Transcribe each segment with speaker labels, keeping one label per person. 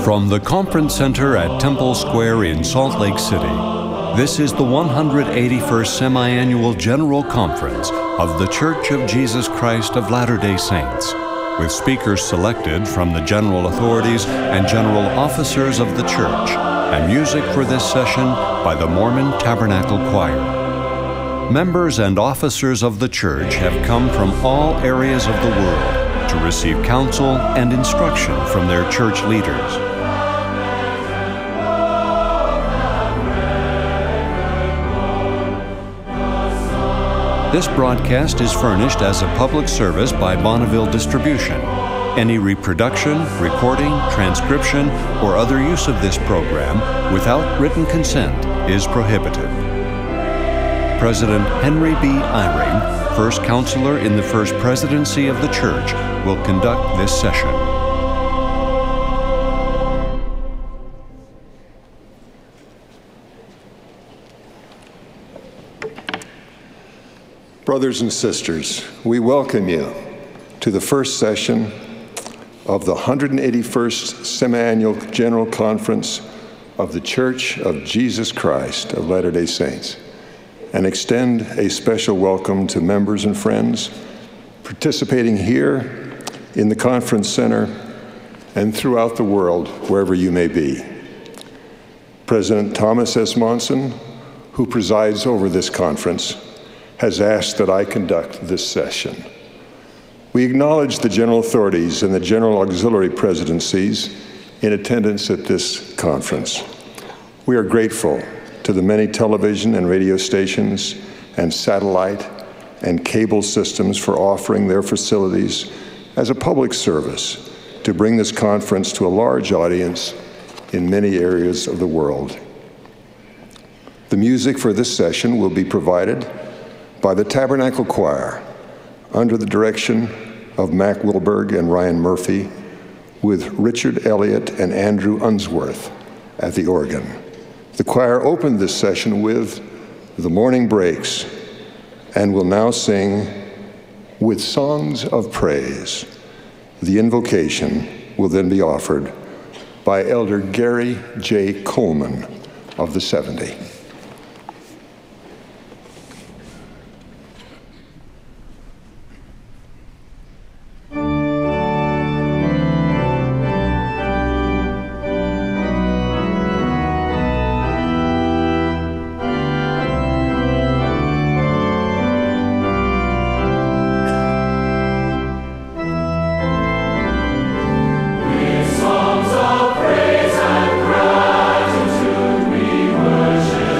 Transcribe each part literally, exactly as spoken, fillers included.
Speaker 1: From the Conference Center at Temple Square in Salt Lake City, this is the one hundred eighty-first Semi-Annual General Conference of The Church of Jesus Christ of Latter-day Saints, with speakers selected from the general authorities and general officers of the church, and music for this session by the Mormon Tabernacle Choir. Members and officers of the church have come from all areas of the world to receive counsel and instruction from their church leaders. This broadcast is furnished as a public service by Bonneville Distribution. Any reproduction, recording, transcription, or other use of this program without written consent is prohibited. President Henry B. Eyring, First Counselor in the First Presidency of the Church, will conduct this session.
Speaker 2: Brothers and sisters, we welcome you to the first session of the one hundred eighty-first Semi-Annual General Conference of the Church of Jesus Christ of Latter-day Saints, and extend a special welcome to members and friends participating here in the Conference Center and throughout the world, wherever you may be. President Thomas S. Monson, who presides over this conference, has asked that I conduct this session. We acknowledge the general authorities and the general auxiliary presidencies in attendance at this conference. We are grateful to the many television and radio stations and satellite and cable systems for offering their facilities as a public service to bring this conference to a large audience in many areas of the world. The music for this session will be provided by the Tabernacle Choir, under the direction of Mac Wilberg and Ryan Murphy, with Richard Elliott and Andrew Unsworth at the organ. The choir opened this session with The Morning Breaks, and will now sing With Songs of Praise. The invocation will then be offered by Elder Gary J. Coleman of the seventy.
Speaker 3: Songs of praise and gratitude we worship.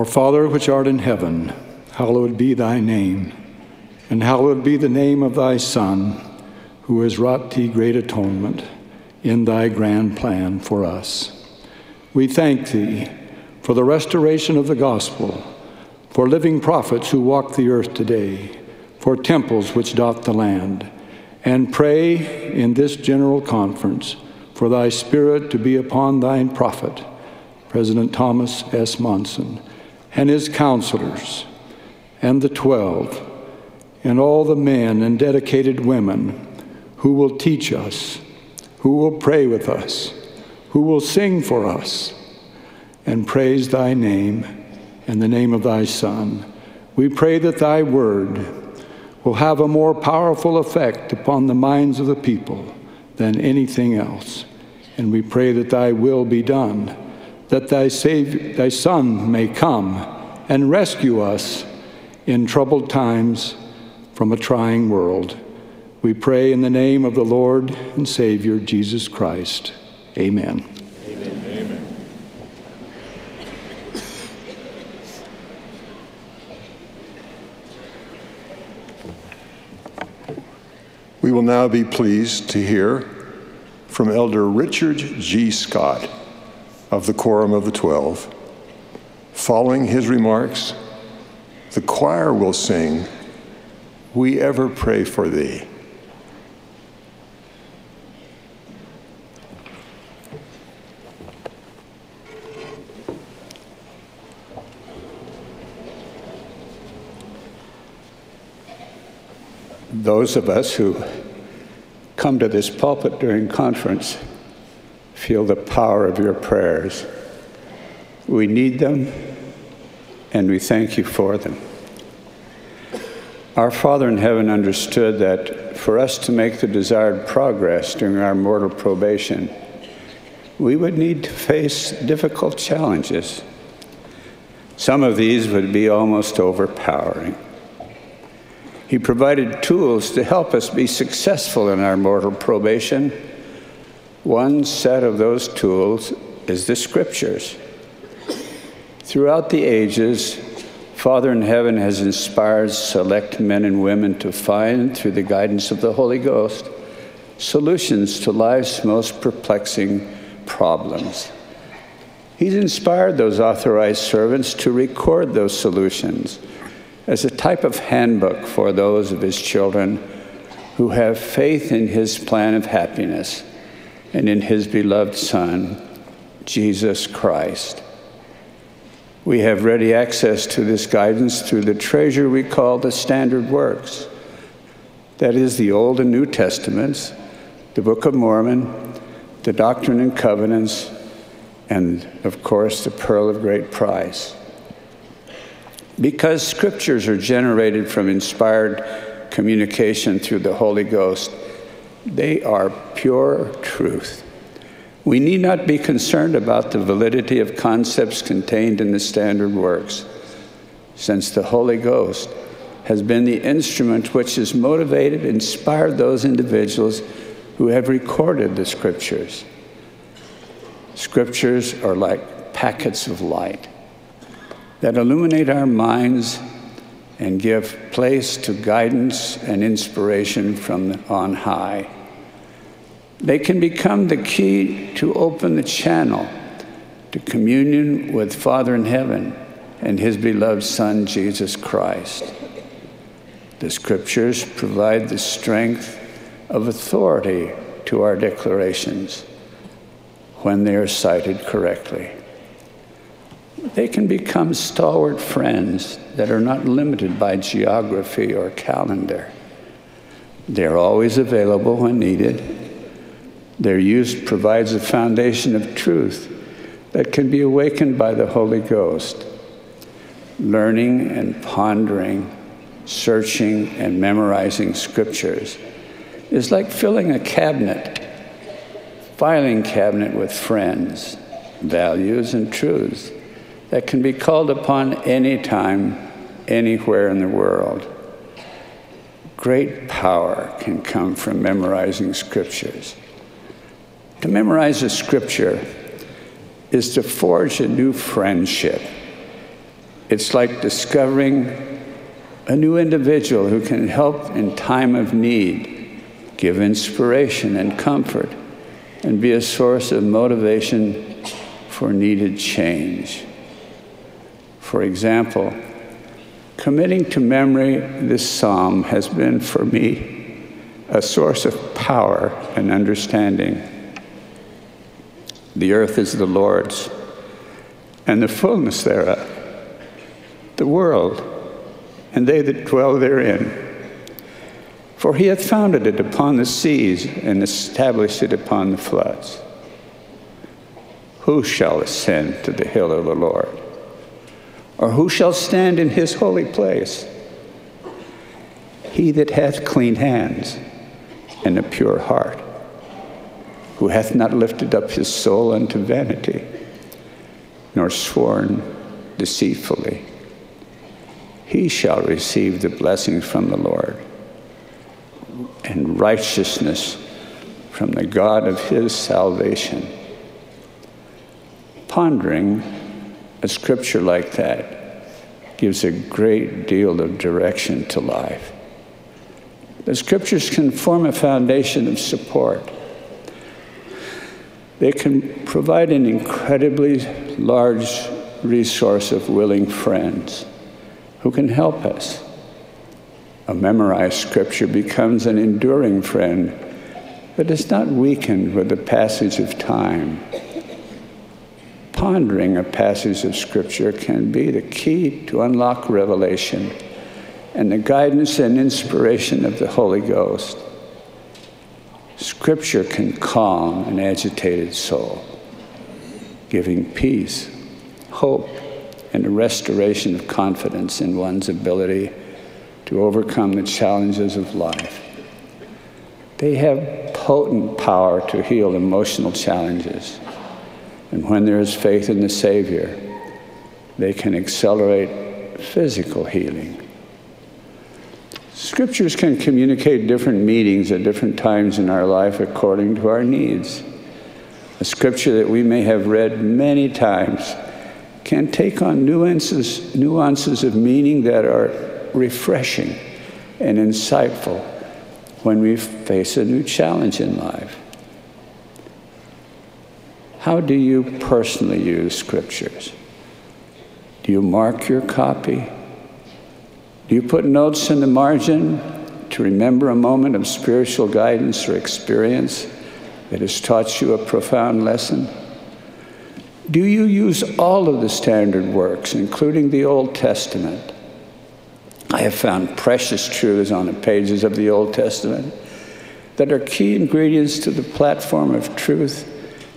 Speaker 3: Our Father which art in heaven, hallowed be thy name, and hallowed be the name of thy Son, who has wrought thee great atonement in thy grand plan for us. We thank thee for the restoration of the gospel, for living prophets who walk the earth today, for temples which dot the land, and pray in this general conference for thy Spirit to be upon thine prophet, President Thomas S. Monson, and his counselors, and the twelve, and all the men and dedicated women who will teach us, who will pray with us, who will sing for us, and praise thy name and the name of thy Son. We pray that thy word will have a more powerful effect upon the minds of the people than anything else. And we pray that thy will be done, that thy, Savior, thy Son may come and rescue us in troubled times from a trying world. We pray in the name of the Lord and Savior, Jesus Christ. Amen.
Speaker 2: Amen. Amen. We will now be pleased to hear from Elder Richard G. Scott of the Quorum of the Twelve. Following his remarks, the choir will sing, "We Ever Pray for Thee."
Speaker 4: Those of us who come to this pulpit during conference feel the power of your prayers. We need them, and we thank you for them. Our Father in heaven understood that for us to make the desired progress during our mortal probation, we would need to face difficult challenges. Some of these would be almost overpowering. He provided tools to help us be successful in our mortal probation. One set of those tools is the Scriptures. Throughout the ages, Father in heaven has inspired select men and women to find, through the guidance of the Holy Ghost, solutions to life's most perplexing problems. He's inspired those authorized servants to record those solutions as a type of handbook for those of his children who have faith in his plan of happiness and in his beloved Son, Jesus Christ. We have ready access to this guidance through the treasure we call the standard works. That is the Old and New Testaments, the Book of Mormon, the Doctrine and Covenants, and of course, the Pearl of Great Price. Because Scriptures are generated from inspired communication through the Holy Ghost, they are pure truth. We need not be concerned about the validity of concepts contained in the standard works, since the Holy Ghost has been the instrument which has motivated, inspired those individuals who have recorded the Scriptures. Scriptures are like packets of light that illuminate our minds and give place to guidance and inspiration from on high. They can become the key to open the channel to communion with Father in heaven and his beloved Son, Jesus Christ. The Scriptures provide the strength of authority to our declarations when they are cited correctly. They can become stalwart friends that are not limited by geography or calendar. They're always available when needed. Their use provides a foundation of truth that can be awakened by the Holy Ghost. Learning and pondering, searching and memorizing Scriptures is like filling a cabinet, filing cabinet with friends, values, and truths that can be called upon anytime, anywhere in the world. Great power can come from memorizing Scriptures. To memorize a Scripture is to forge a new friendship. It's like discovering a new individual who can help in time of need, give inspiration and comfort, and be a source of motivation for needed change. For example, committing to memory this psalm has been for me a source of power and understanding. The earth is the Lord's, and the fullness thereof, the world, and they that dwell therein. For he hath founded it upon the seas and established it upon the floods. Who shall ascend to the hill of the Lord? Or who shall stand in his holy place? He that hath clean hands and a pure heart, who hath not lifted up his soul unto vanity, nor sworn deceitfully. He shall receive the blessings from the Lord, and righteousness from the God of his salvation. Pondering a scripture like that gives a great deal of direction to life. The scriptures can form a foundation of support. They can provide an incredibly large resource of willing friends who can help us. A memorized scripture becomes an enduring friend that is not weakened with the passage of time. Pondering a passage of scripture can be the key to unlock revelation and the guidance and inspiration of the Holy Ghost. Scripture can calm an agitated soul, giving peace, hope, and a restoration of confidence in one's ability to overcome the challenges of life. They have potent power to heal emotional challenges. And when there is faith in the Savior, they can accelerate physical healing. Scriptures can communicate different meanings at different times in our life according to our needs. A scripture that we may have read many times can take on nuances, nuances of meaning that are refreshing and insightful when we face a new challenge in life. How do you personally use scriptures? Do you mark your copy? Do you put notes in the margin to remember a moment of spiritual guidance or experience that has taught you a profound lesson? Do you use all of the standard works, including the Old Testament? I have found precious truths on the pages of the Old Testament that are key ingredients to the platform of truth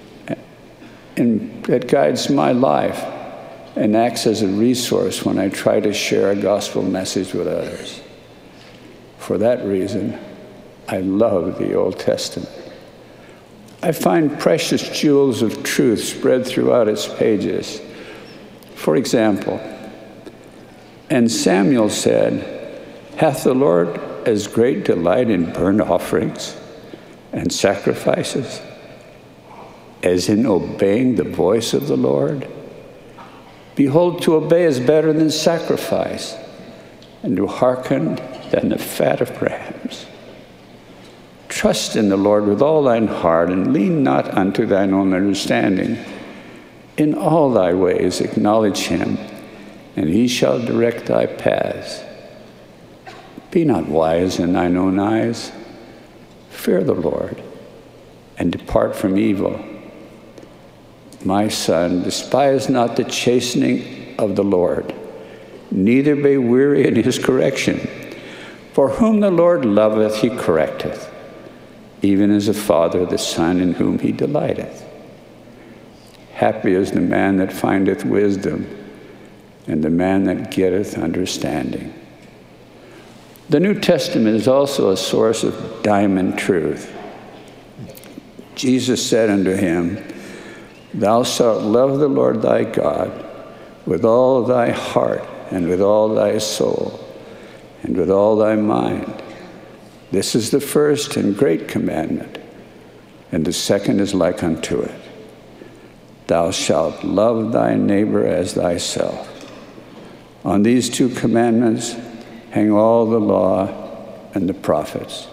Speaker 4: and that guides my life and acts as a resource when I try to share a gospel message with others. For that reason, I love the Old Testament. I find precious jewels of truth spread throughout its pages. For example, and Samuel said, "Hath the Lord as great delight in burnt offerings and sacrifices as in obeying the voice of the Lord? Behold, to obey is better than sacrifice, and to hearken than the fat of rams. Trust in the Lord with all thine heart, and lean not unto thine own understanding. In all thy ways acknowledge him, and he shall direct thy paths. Be not wise in thine own eyes. Fear the Lord, and depart from evil. My son, despise not the chastening of the Lord, neither be weary in his correction. For whom the Lord loveth, he correcteth, even as a father the son in whom he delighteth. Happy is the man that findeth wisdom, and the man that getteth understanding." The New Testament is also a source of diamond truth. Jesus said unto him, "Thou shalt love the Lord thy God with all thy heart, and with all thy soul, and with all thy mind. This is the first and great commandment, and the second is like unto it. Thou shalt love thy neighbor as thyself. On these two commandments hang all the law and the prophets.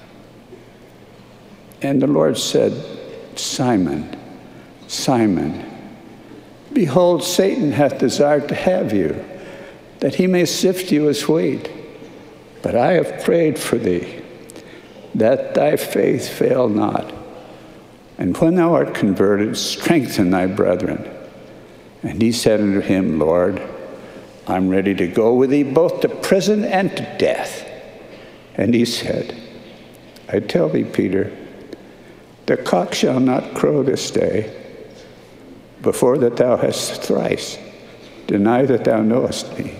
Speaker 4: And the Lord said, Simon, Simon, behold, Satan hath desired to have you, that he may sift you as wheat. But I have prayed for thee, that thy faith fail not. And when thou art converted, strengthen thy brethren. And he said unto him, Lord, I'm ready to go with thee both to prison and to death. And he said, I tell thee, Peter, the cock shall not crow this day before that thou hast thrice denied that thou knowest me.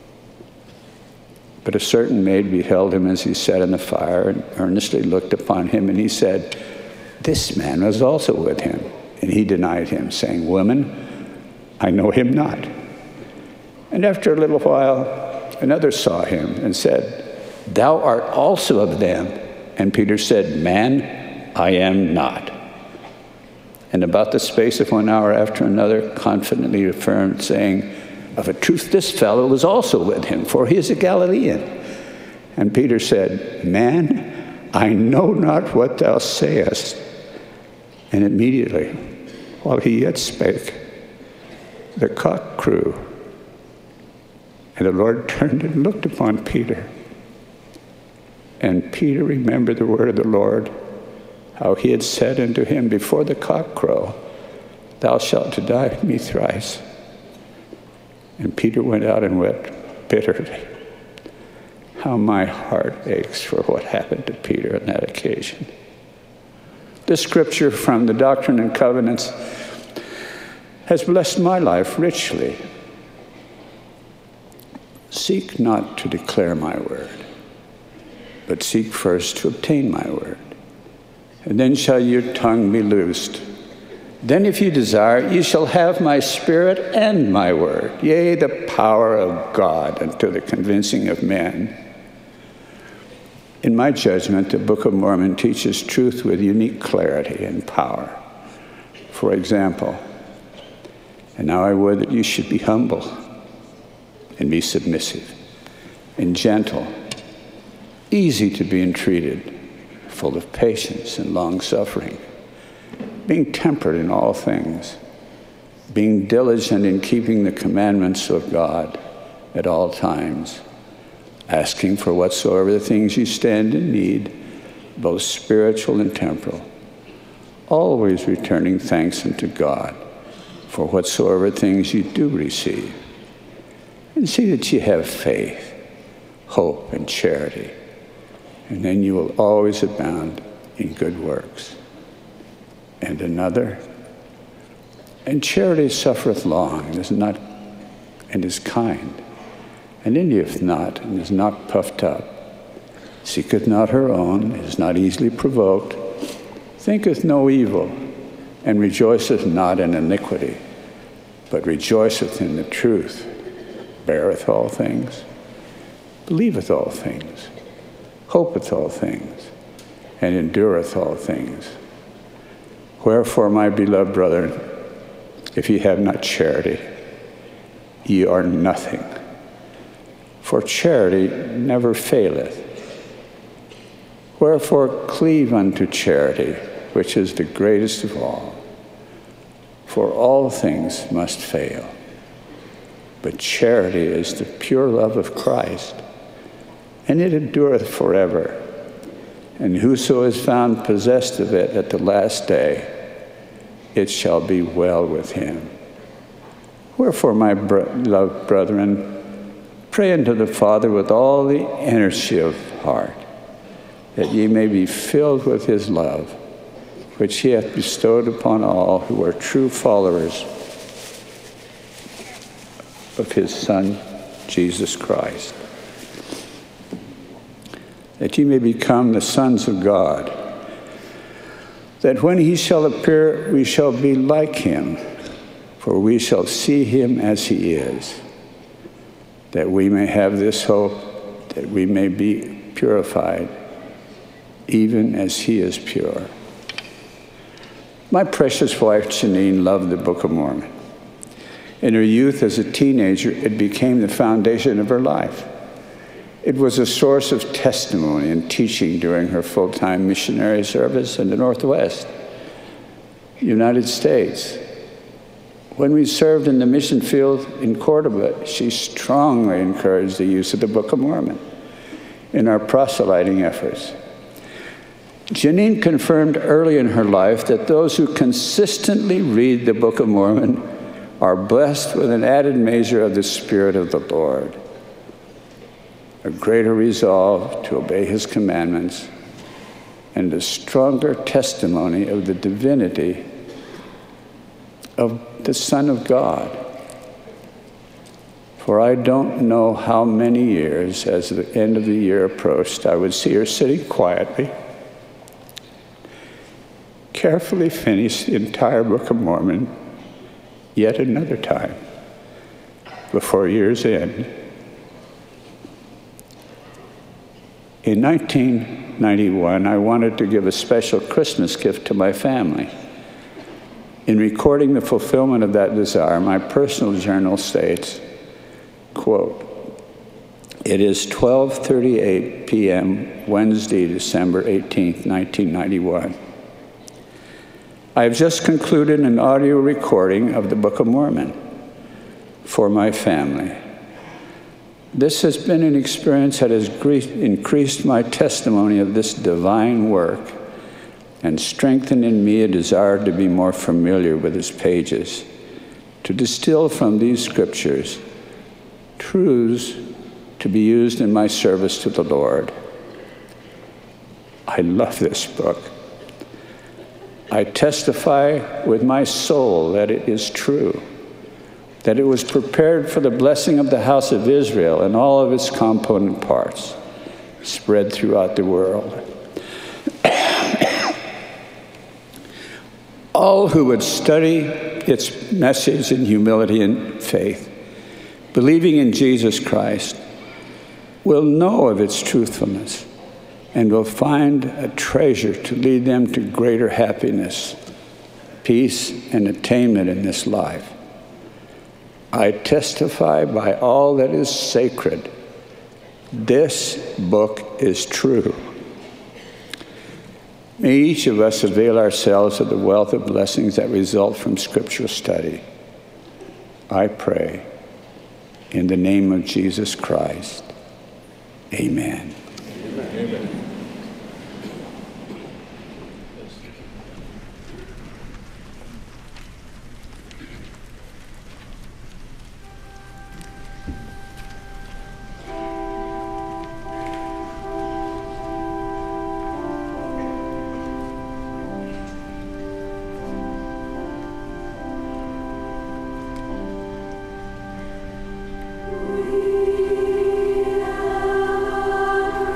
Speaker 4: But a certain maid beheld him as he sat in the fire and earnestly looked upon him, and he said, this man was also with him. And he denied him, saying, Woman, I know him not. And after a little while, another saw him and said, Thou art also of them. And Peter said, Man, I am not. And about the space of one hour after another, confidently affirmed, saying, Of a truth this fellow was also with him, for he is a Galilean. And Peter said, Man, I know not what thou sayest. And immediately, while he yet spake, the cock crew. And the Lord turned and looked upon Peter. And Peter remembered the word of the Lord, how he had said unto him before the cock crow, Thou shalt deny me thrice. And Peter went out and wept bitterly. How my heart aches for what happened to Peter on that occasion. This scripture from the Doctrine and Covenants has blessed my life richly. Seek not to declare my word, but seek first to obtain my word. And then shall your tongue be loosed. Then if you desire, you shall have my spirit and my word, yea, the power of God unto the convincing of men. In my judgment, the Book of Mormon teaches truth with unique clarity and power. For example, and now I would that you should be humble and be submissive and gentle, easy to be entreated, full of patience and long-suffering, being temperate in all things, being diligent in keeping the commandments of God at all times, asking for whatsoever the things you stand in need, both spiritual and temporal, always returning thanks unto God for whatsoever things you do receive. And see that you have faith, hope, and charity, and then you will always abound in good works. And another, and charity suffereth long, and is not, and is kind, and envieth not, and is not puffed up, seeketh not her own, is not easily provoked, thinketh no evil, and rejoiceth not in iniquity, but rejoiceth in the truth, beareth all things, believeth all things, hopeth all things, and endureth all things. Wherefore, my beloved brethren, if ye have not charity, ye are nothing. For charity never faileth. Wherefore, cleave unto charity, which is the greatest of all. For all things must fail, but charity is the pure love of Christ, and it endureth forever. And whoso is found possessed of it at the last day, it shall be well with him. Wherefore, my beloved brethren, pray unto the Father with all the energy of heart, that ye may be filled with his love, which he hath bestowed upon all who are true followers of his Son, Jesus Christ. That ye may become the sons of God, that when he shall appear, we shall be like him, for we shall see him as he is, that we may have this hope, that we may be purified, even as he is pure. My precious wife, Janine, loved the Book of Mormon. In her youth as a teenager, it became the foundation of her life. It was a source of testimony and teaching during her full-time missionary service in the Northwest, United States. When we served in the mission field in Cordoba, she strongly encouraged the use of the Book of Mormon in our proselyting efforts. Janine confirmed early in her life that those who consistently read the Book of Mormon are blessed with an added measure of the Spirit of the Lord, a greater resolve to obey his commandments, and a stronger testimony of the divinity of the Son of God. For I don't know how many years, as the end of the year approached, I would see her sitting quietly, carefully finish the entire Book of Mormon yet another time before year's end. In nineteen ninety-one, I wanted to give a special Christmas gift to my family. In recording the fulfillment of that desire, my personal journal states, quote, "It is twelve thirty-eight p m Wednesday, December eighteenth, nineteen ninety-one. I have just concluded an audio recording of the Book of Mormon for my family. This has been an experience that has increased my testimony of this divine work and strengthened in me a desire to be more familiar with its pages, to distill from these scriptures truths to be used in my service to the Lord. I love this book. I testify with my soul that it is true, that it was prepared for the blessing of the house of Israel and all of its component parts, spread throughout the world. All who would study its message in humility and faith, believing in Jesus Christ, will know of its truthfulness and will find a treasure to lead them to greater happiness, peace, and attainment in this life. I testify by all that is sacred, this book is true. May each of us avail ourselves of the wealth of blessings that result from scriptural study. I pray in the name of Jesus Christ. Amen. Amen.
Speaker 5: We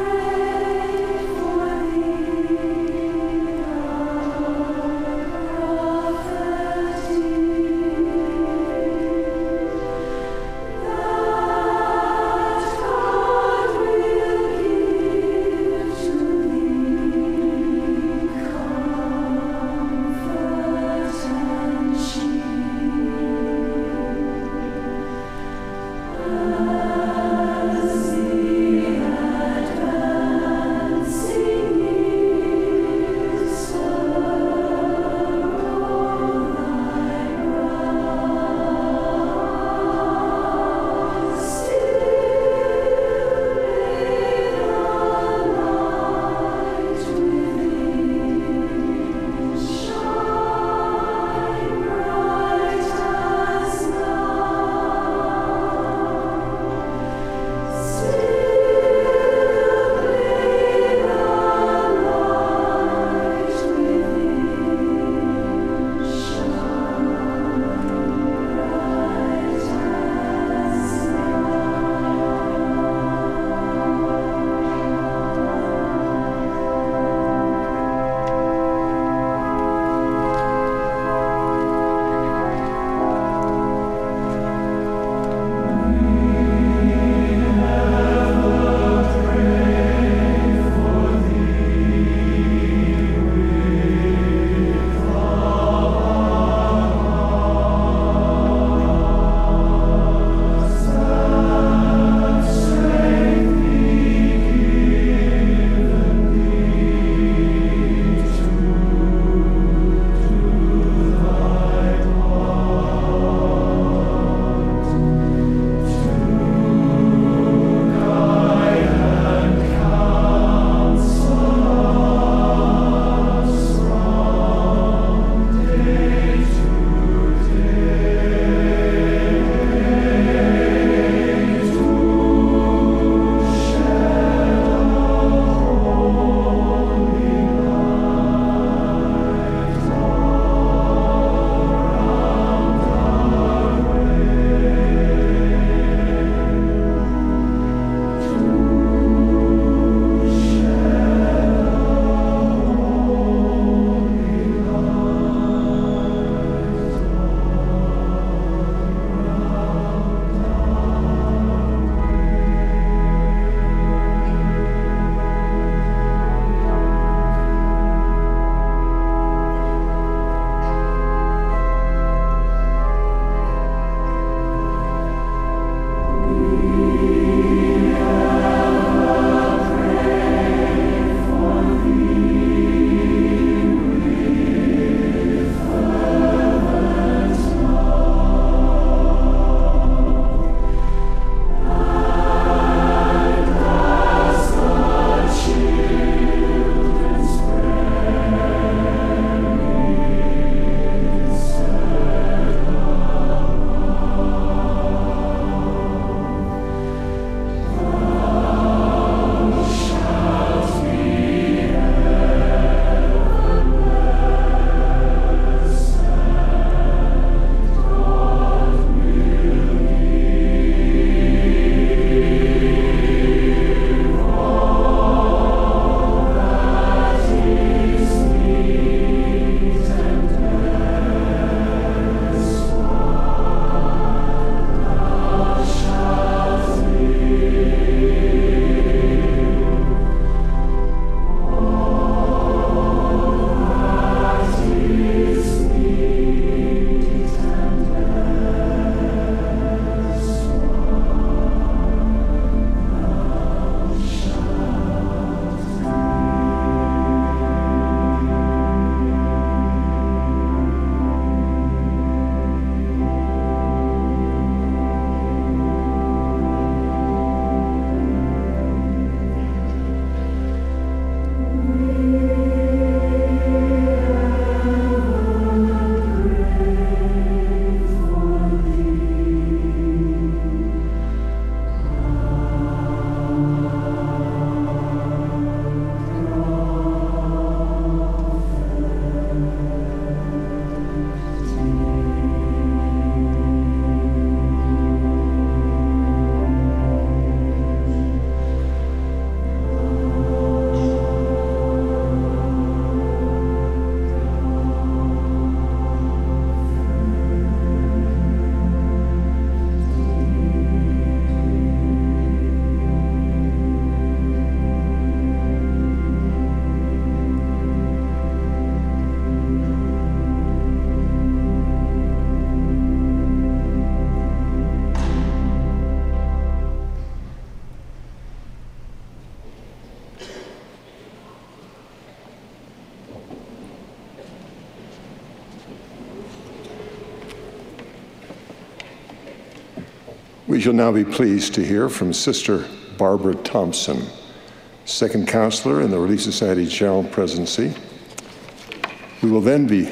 Speaker 2: We shall now be pleased to hear from Sister Barbara Thompson, Second Counselor in the Relief Society General Presidency. We will then be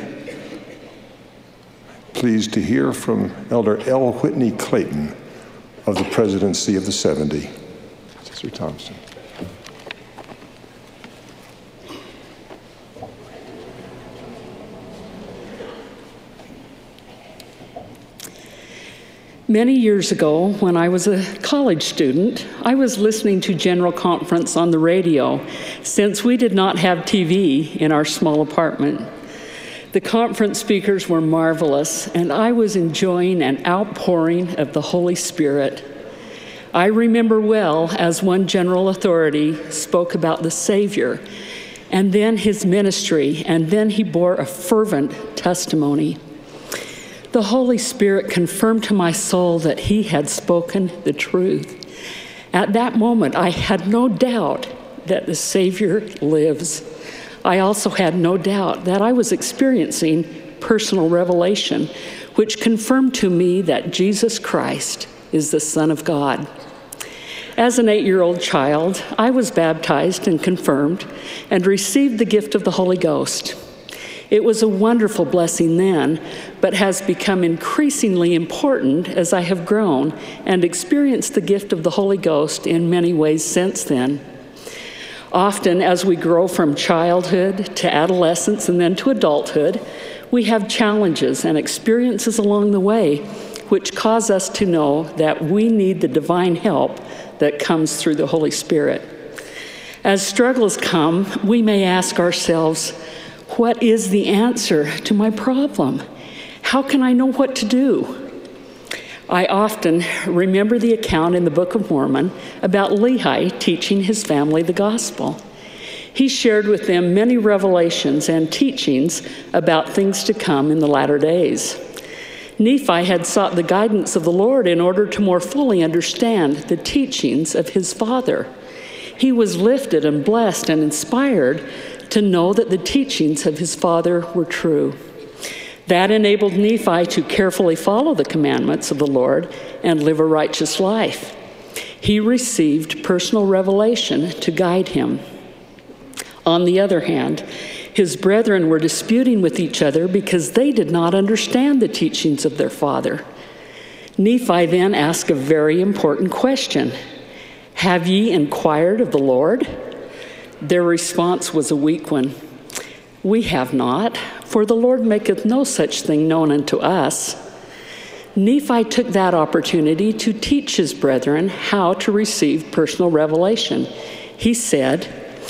Speaker 2: pleased to hear from Elder L. Whitney Clayton of the Presidency of the seventy. Sister Thompson.
Speaker 5: Many years ago, when I was a college student, I was listening to General Conference on the radio, since we did not have T V in our small apartment. The conference speakers were marvelous, and I was enjoying an outpouring of the Holy Spirit. I remember well as one general authority spoke about the Savior, and then his ministry, and then he bore a fervent testimony. The Holy Spirit confirmed to my soul that he had spoken the truth. At that moment, I had no doubt that the Savior lives. I also had no doubt that I was experiencing personal revelation, which confirmed to me that Jesus Christ is the Son of God. As an eight-year-old child, I was baptized and confirmed and received the gift of the Holy Ghost. It was a wonderful blessing then, but has become increasingly important as I have grown and experienced the gift of the Holy Ghost in many ways since then. Often, as we grow from childhood to adolescence and then to adulthood, we have challenges and experiences along the way which cause us to know that we need the divine help that comes through the Holy Spirit. As struggles come, we may ask ourselves, what is the answer to my problem? How can I know what to do? I often remember the account in the Book of Mormon about Lehi teaching his family the gospel. He shared with them many revelations and teachings about things to come in the latter days. Nephi had sought the guidance of the Lord in order to more fully understand the teachings of his father. He was lifted and blessed and inspired to know that the teachings of his father were true. That enabled Nephi to carefully follow the commandments of the Lord and live a righteous life. He received personal revelation to guide him. On the other hand, his brethren were disputing with each other because they did not understand the teachings of their father. Nephi then asked a very important question. Have ye inquired of the Lord? Their response was a weak one. We have not, for the Lord maketh no such thing known unto us. Nephi took that opportunity to teach his brethren how to receive personal revelation. He said,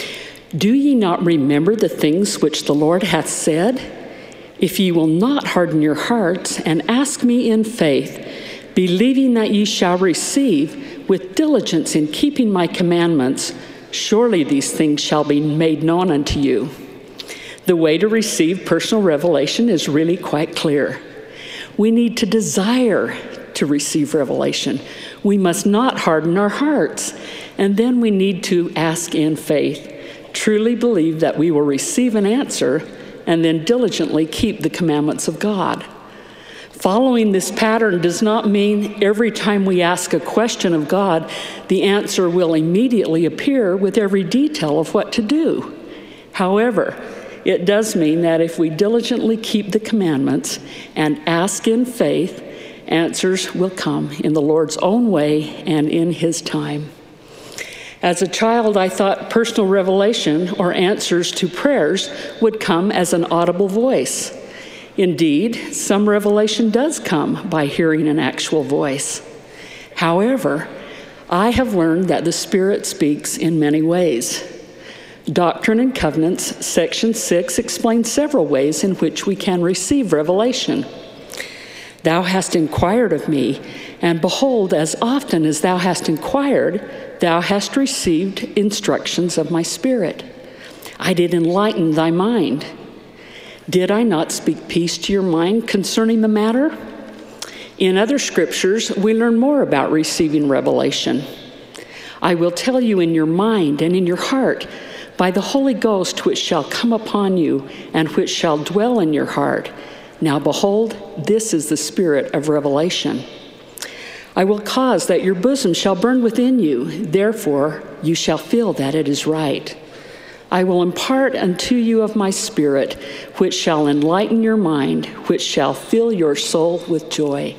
Speaker 5: Do ye not remember the things which the Lord hath said? If ye will not harden your hearts and ask me in faith, believing that ye shall receive with diligence in keeping my commandments, surely these things shall be made known unto you. The way to receive personal revelation is really quite clear. We need to desire to receive revelation. We must not harden our hearts. And then we need to ask in faith, truly believe that we will receive an answer, and then diligently keep the commandments of God. Following this pattern does not mean every time we ask a question of God, the answer will immediately appear with every detail of what to do. However, it does mean that if we diligently keep the commandments and ask in faith, answers will come in the Lord's own way and in his time. As a child, I thought personal revelation or answers to prayers would come as an audible voice. Indeed, some revelation does come by hearing an actual voice. However, I have learned that the Spirit speaks in many ways. Doctrine and Covenants, section six, explains several ways in which we can receive revelation. Thou hast inquired of me, and behold, as often as thou hast inquired, thou hast received instructions of my Spirit. I did enlighten thy mind. Did I not speak peace to your mind concerning the matter? In other scriptures, we learn more about receiving revelation. I will tell you in your mind and in your heart by the Holy Ghost which shall come upon you and which shall dwell in your heart. Now behold, this is the spirit of revelation. I will cause that your bosom shall burn within you. Therefore, you shall feel that it is right. I will impart unto you of my Spirit, which shall enlighten your mind, which shall fill your soul with joy.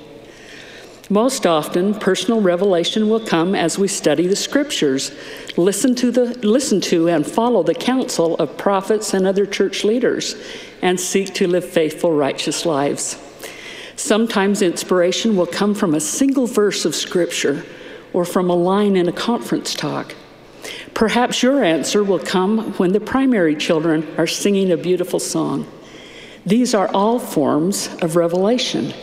Speaker 5: Most often, personal revelation will come as we study the Scriptures, listen to, the, listen to and follow the counsel of prophets and other church leaders, and seek to live faithful, righteous lives. Sometimes inspiration will come from a single verse of Scripture or from a line in a conference talk. Perhaps your answer will come when the primary children are singing a beautiful song. These are all forms of revelation.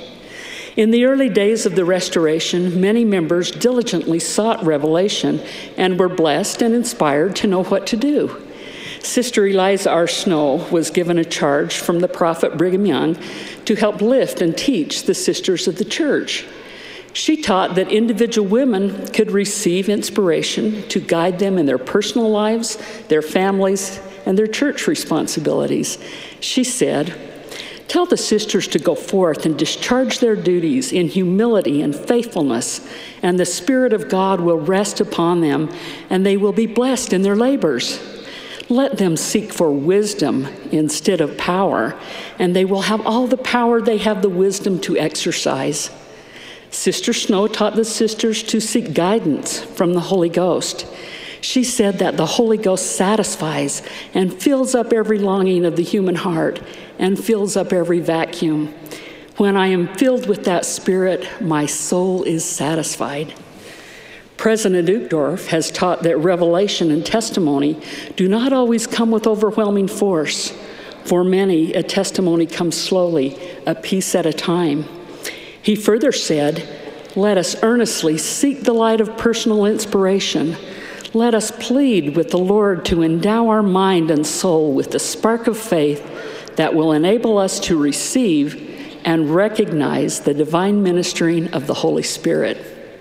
Speaker 5: In the early days of the Restoration, many members diligently sought revelation and were blessed and inspired to know what to do. Sister Eliza R. Snow was given a charge from the prophet Brigham Young to help lift and teach the sisters of the church. She taught that individual women could receive inspiration to guide them in their personal lives, their families, and their church responsibilities. She said, "Tell the sisters to go forth and discharge their duties in humility and faithfulness, and the Spirit of God will rest upon them, and they will be blessed in their labors. Let them seek for wisdom instead of power, and they will have all the power they have the wisdom to exercise." Sister Snow taught the sisters to seek guidance from the Holy Ghost. She said that the Holy Ghost satisfies and fills up every longing of the human heart and fills up every vacuum. When I am filled with that Spirit, my soul is satisfied. President Uchtdorf has taught that revelation and testimony do not always come with overwhelming force. For many, a testimony comes slowly, a piece at a time. He further said, "Let us earnestly seek the light of personal inspiration. Let us plead with the Lord to endow our mind and soul with the spark of faith that will enable us to receive and recognize the divine ministering of the Holy Spirit."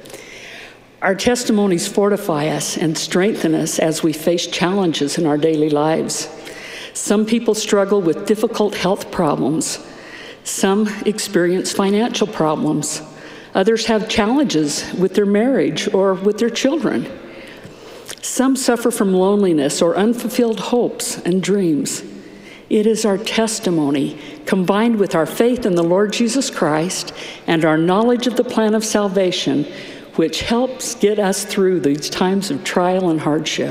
Speaker 5: Our testimonies fortify us and strengthen us as we face challenges in our daily lives. Some people struggle with difficult health problems. Some experience financial problems. Others have challenges with their marriage or with their children. Some suffer from loneliness or unfulfilled hopes and dreams. It is our testimony, combined with our faith in the Lord Jesus Christ and our knowledge of the plan of salvation, which helps get us through these times of trial and hardship.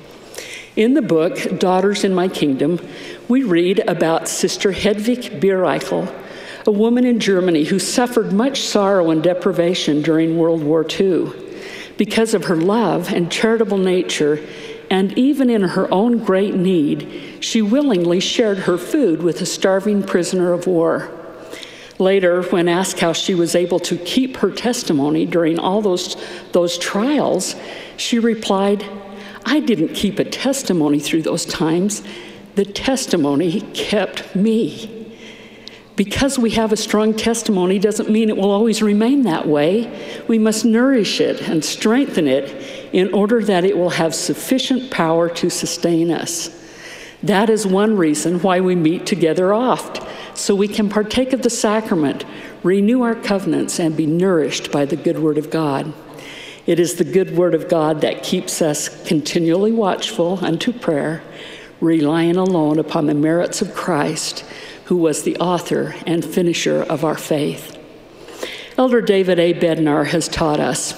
Speaker 5: In the book, Daughters in My Kingdom, we read about Sister Hedwig Biereichel, a woman in Germany who suffered much sorrow and deprivation during World War Two. Because of her love and charitable nature, and even in her own great need, she willingly shared her food with a starving prisoner of war. Later, when asked how she was able to keep her testimony during all those, those trials, she replied, "I didn't keep a testimony through those times. The testimony kept me." Because we have a strong testimony doesn't mean it will always remain that way. We must nourish it and strengthen it in order that it will have sufficient power to sustain us. That is one reason why we meet together oft, so we can partake of the sacrament, renew our covenants, and be nourished by the good word of God. It is the good word of God that keeps us continually watchful unto prayer, relying alone upon the merits of Christ, who was the author and finisher of our faith. Elder David A. Bednar has taught us,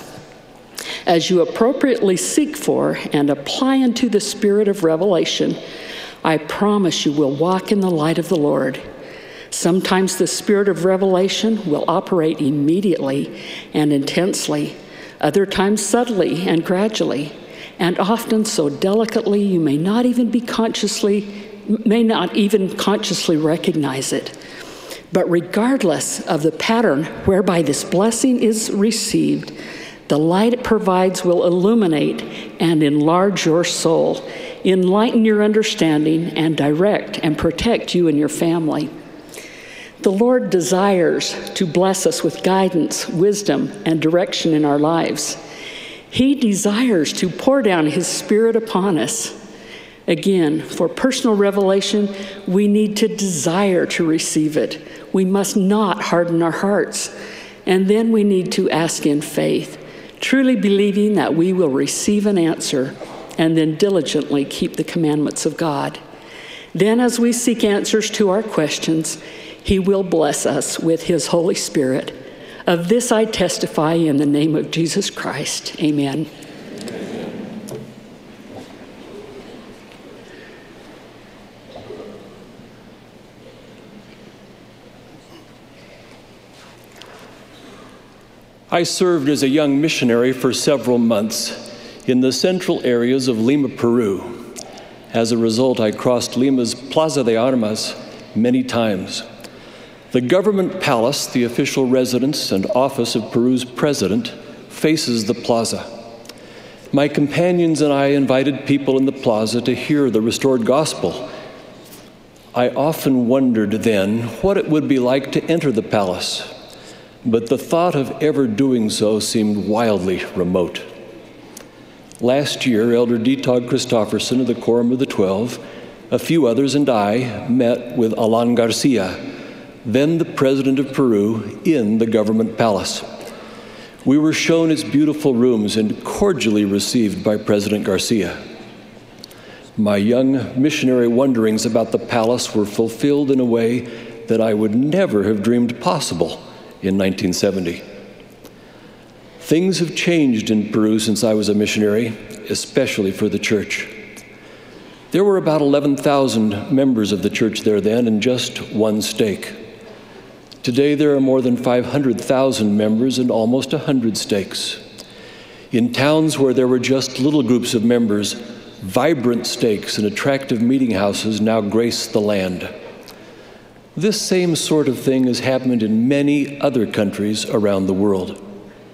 Speaker 5: as you appropriately seek for and apply unto the spirit of revelation, I promise you will walk in the light of the Lord. Sometimes the spirit of revelation will operate immediately and intensely, other times subtly and gradually, and often so delicately you may not even be consciously may not even consciously recognize it. But regardless of the pattern whereby this blessing is received, the light it provides will illuminate and enlarge your soul, enlighten your understanding, and direct and protect you and your family. The Lord desires to bless us with guidance, wisdom, and direction in our lives. He desires to pour down His Spirit upon us. Again, for personal revelation, we need to desire to receive it. We must not harden our hearts. And then we need to ask in faith, truly believing that we will receive an answer, and then diligently keep the commandments of God. Then as we seek answers to our questions, He will bless us with His Holy Spirit. Of this I testify in the name of Jesus Christ. Amen.
Speaker 6: I served as a young missionary for several months in the central areas of Lima, Peru. As a result, I crossed Lima's Plaza de Armas many times. The government palace, the official residence and office of Peru's president, faces the plaza. My companions and I invited people in the plaza to hear the restored gospel. I often wondered then what it would be like to enter the palace, but the thought of ever doing so seemed wildly remote. Last year, Elder D. Todd Christofferson of the Quorum of the Twelve, a few others, and I met with Alan Garcia, then the president of Peru, in the government palace. We were shown its beautiful rooms and cordially received by President Garcia. My young missionary wonderings about the palace were fulfilled in a way that I would never have dreamed possible in nineteen seventy. Things have changed in Peru since I was a missionary, especially for the church. There were about eleven thousand members of the church there then, and just one stake. Today there are more than five hundred thousand members and almost one hundred stakes. In towns where there were just little groups of members, vibrant stakes and attractive meeting houses now grace the land. This same sort of thing has happened in many other countries around the world.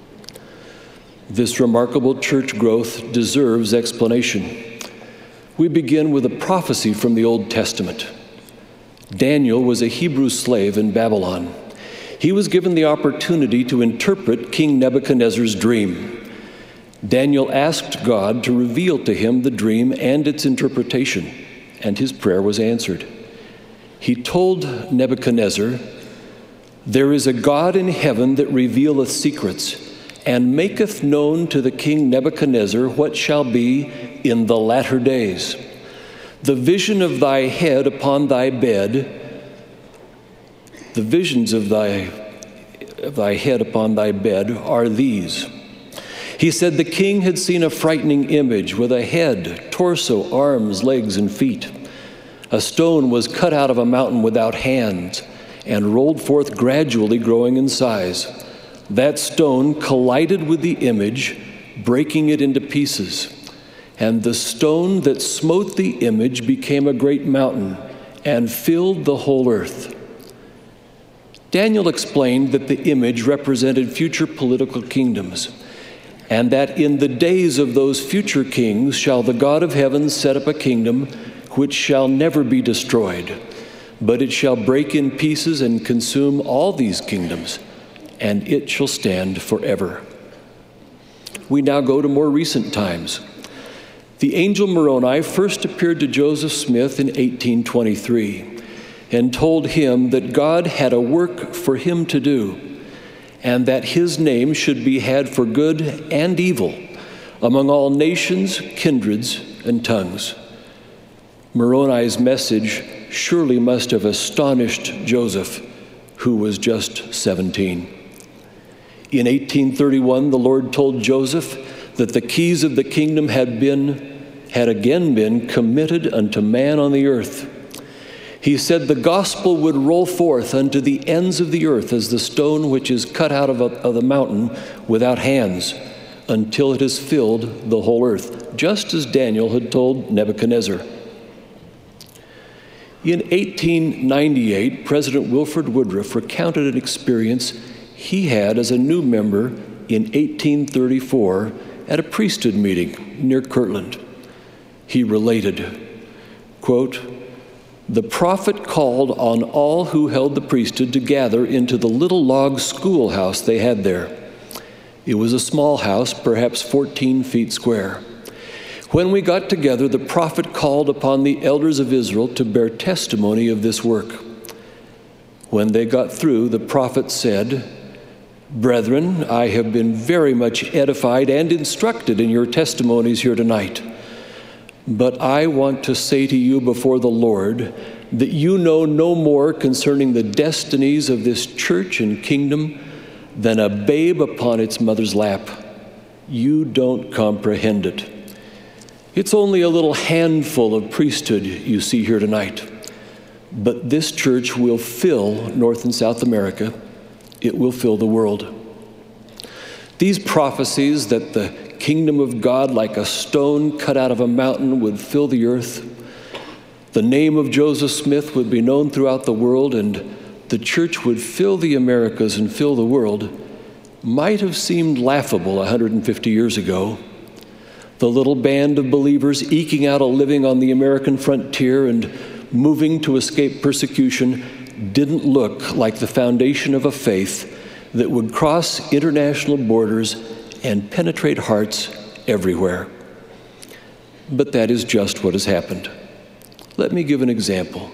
Speaker 6: This remarkable church growth deserves explanation. We begin with a prophecy from the Old Testament. Daniel was a Hebrew slave in Babylon. He was given the opportunity to interpret King Nebuchadnezzar's dream. Daniel asked God to reveal to him the dream and its interpretation, and his prayer was answered. He told Nebuchadnezzar, "There is a God in heaven that revealeth secrets, and maketh known to the king Nebuchadnezzar what shall be in the latter days. The vision of thy head upon thy bed, the visions of thy, of thy head upon thy bed are these." He said the king had seen a frightening image with a head, torso, arms, legs, and feet. A stone was cut out of a mountain without hands and rolled forth gradually, growing in size. That stone collided with the image, breaking it into pieces. And the stone that smote the image became a great mountain and filled the whole earth. Daniel explained that the image represented future political kingdoms, and that in the days of those future kings shall the God of heaven set up a kingdom which shall never be destroyed, but it shall break in pieces and consume all these kingdoms, and it shall stand forever. We now go to more recent times. The angel Moroni first appeared to Joseph Smith in eighteen twenty-three and told him that God had a work for him to do, and that his name should be had for good and evil among all nations, kindreds, and tongues. Moroni's message surely must have astonished Joseph, who was just seventeen. In eighteen thirty-one, the Lord told Joseph that the keys of the kingdom had been, had again been committed unto man on the earth. He said the gospel would roll forth unto the ends of the earth as the stone which is cut out of, a, of the mountain without hands, until it has filled the whole earth, just as Daniel had told Nebuchadnezzar. In eighteen ninety-eight, President Wilford Woodruff recounted an experience he had as a new member in eighteen thirty-four at a priesthood meeting near Kirtland. He related, quote, "The prophet called on all who held the priesthood to gather into the little log schoolhouse they had there. It was a small house, perhaps fourteen feet square. When we got together, the prophet called upon the elders of Israel to bear testimony of this work. When they got through, the prophet said, Brethren, I have been very much edified and instructed in your testimonies here tonight. But I want to say to you before the Lord that you know no more concerning the destinies of this church and kingdom than a babe upon its mother's lap. You don't comprehend it. It's only a little handful of priesthood you see here tonight. But this church will fill North and South America. It will fill the world. These prophecies that the kingdom of God, like a stone cut out of a mountain, would fill the earth, the name of Joseph Smith would be known throughout the world, and the church would fill the Americas and fill the world, might have seemed laughable one hundred fifty years ago. The little band of believers eking out a living on the American frontier and moving to escape persecution didn't look like the foundation of a faith that would cross international borders and penetrate hearts everywhere. But that is just what has happened. Let me give an example.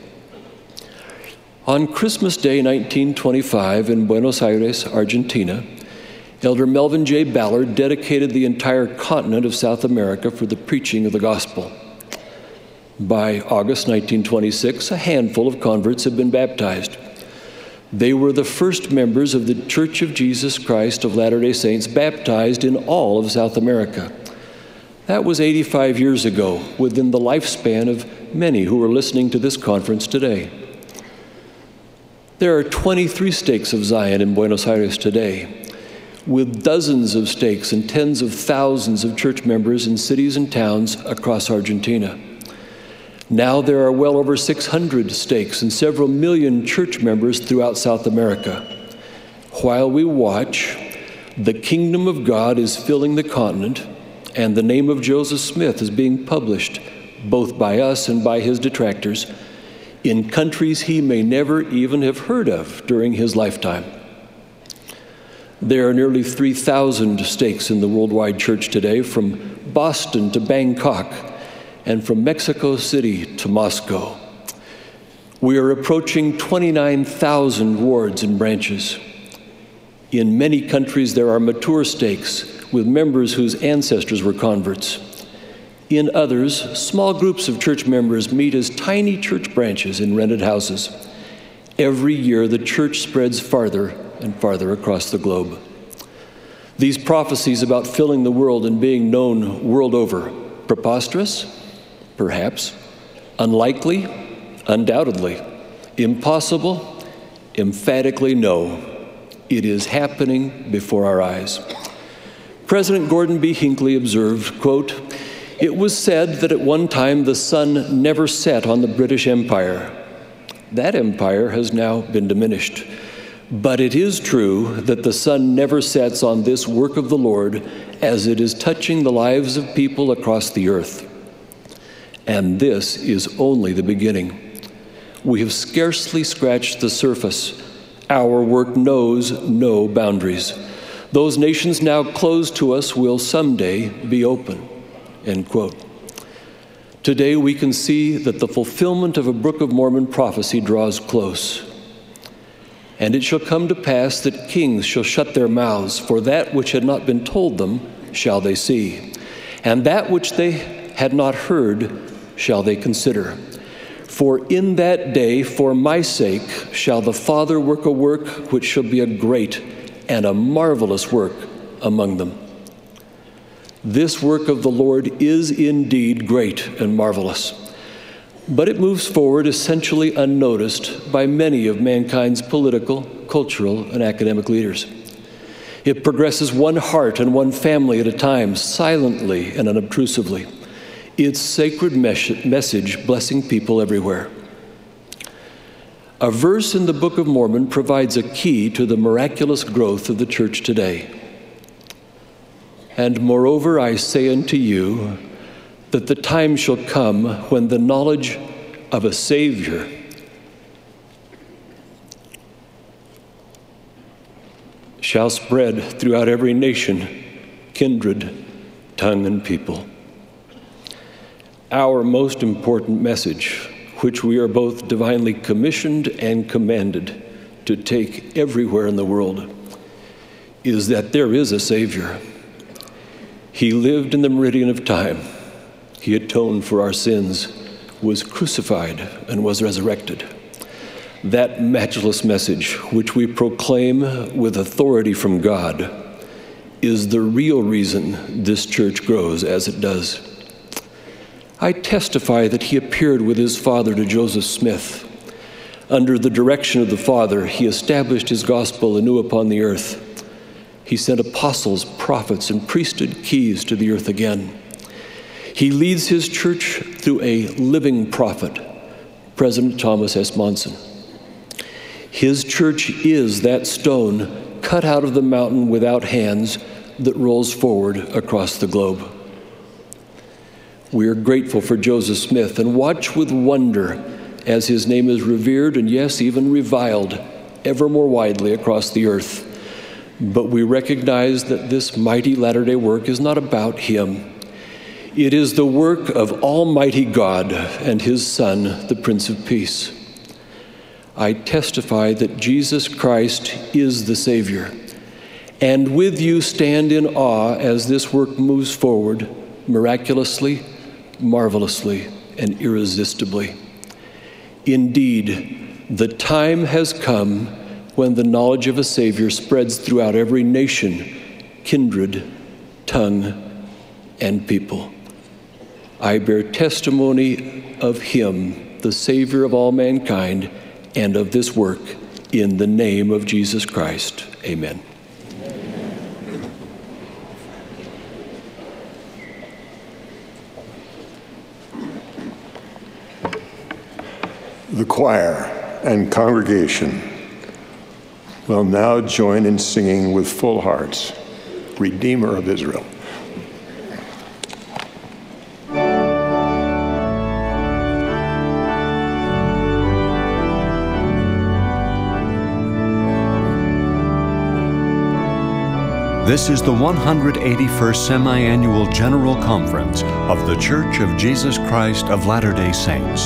Speaker 6: On Christmas Day nineteen twenty-five in Buenos Aires, Argentina, Elder Melvin J. Ballard dedicated the entire continent of South America for the preaching of the gospel. By August nineteen twenty-six, a handful of converts had been baptized. They were the first members of the Church of Jesus Christ of Latter-day Saints baptized in all of South America. That was eighty-five years ago, within the lifespan of many who are listening to this conference today. There are twenty-three stakes of Zion in Buenos Aires today, with dozens of stakes and tens of thousands of church members in cities and towns across Argentina. Now there are well over six hundred stakes and several million church members throughout South America. While we watch, the kingdom of God is filling the continent, and the name of Joseph Smith is being published, both by us and by his detractors, in countries he may never even have heard of during his lifetime. There are nearly three thousand stakes in the worldwide church today, from Boston to Bangkok, and from Mexico City to Moscow. We are approaching twenty-nine thousand wards and branches. In many countries, there are mature stakes with members whose ancestors were converts. In others, small groups of church members meet as tiny church branches in rented houses. Every year, the church spreads farther and farther across the globe. These prophecies about filling the world and being known world over, preposterous? Perhaps. Unlikely? Undoubtedly. Impossible? Emphatically no. It is happening before our eyes. President Gordon B. Hinckley observed, quote, "It was said that at one time the sun never set on the British Empire. That empire has now been diminished. But it is true that the sun never sets on this work of the Lord as it is touching the lives of people across the earth. And this is only the beginning. We have scarcely scratched the surface. Our work knows no boundaries. Those nations now closed to us will someday be open." End quote. Today we can see that the fulfillment of a Book of Mormon prophecy draws close. "And it shall come to pass that kings shall shut their mouths, for that which had not been told them shall they see, and that which they had not heard shall they consider. For in that day, for my sake, shall the Father work a work which shall be a great and a marvelous work among them." This work of the Lord is indeed great and marvelous, but it moves forward essentially unnoticed by many of mankind's political, cultural, and academic leaders. It progresses one heart and one family at a time, silently and unobtrusively. Its sacred mes- message blessing people everywhere. A verse in the Book of Mormon provides a key to the miraculous growth of the church today. "And moreover I say unto you, that the time shall come when the knowledge of a Savior shall spread throughout every nation, kindred, tongue, and people." Our most important message, which we are both divinely commissioned and commanded to take everywhere in the world, is that there is a Savior. He lived in the meridian of time. He atoned for our sins, was crucified, and was resurrected. That matchless message, which we proclaim with authority from God, is the real reason this church grows as it does. I testify that he appeared with his father to Joseph Smith. Under the direction of the Father, he established his gospel anew upon the earth. He sent apostles, prophets, and priesthood keys to the earth again. He leads his church through a living prophet, President Thomas S. Monson. His church is that stone cut out of the mountain without hands that rolls forward across the globe. We are grateful for Joseph Smith and watch with wonder as his name is revered and, yes, even reviled ever more widely across the earth. But we recognize that this mighty Latter-day work is not about him. It is the work of Almighty God and his Son, the Prince of Peace. I testify that Jesus Christ is the Savior, and with you stand in awe as this work moves forward miraculously, marvelously, and irresistibly. Indeed, the time has come when the knowledge of a Savior spreads throughout every nation, kindred, tongue, and people. I bear testimony of him, the Savior of all mankind, and of this work in the name of Jesus Christ. Amen.
Speaker 2: The choir and congregation will now join in singing with full hearts, Redeemer of Israel.
Speaker 1: This is the one hundred eighty-first Semi-Annual General Conference of The Church of Jesus Christ of Latter-day Saints.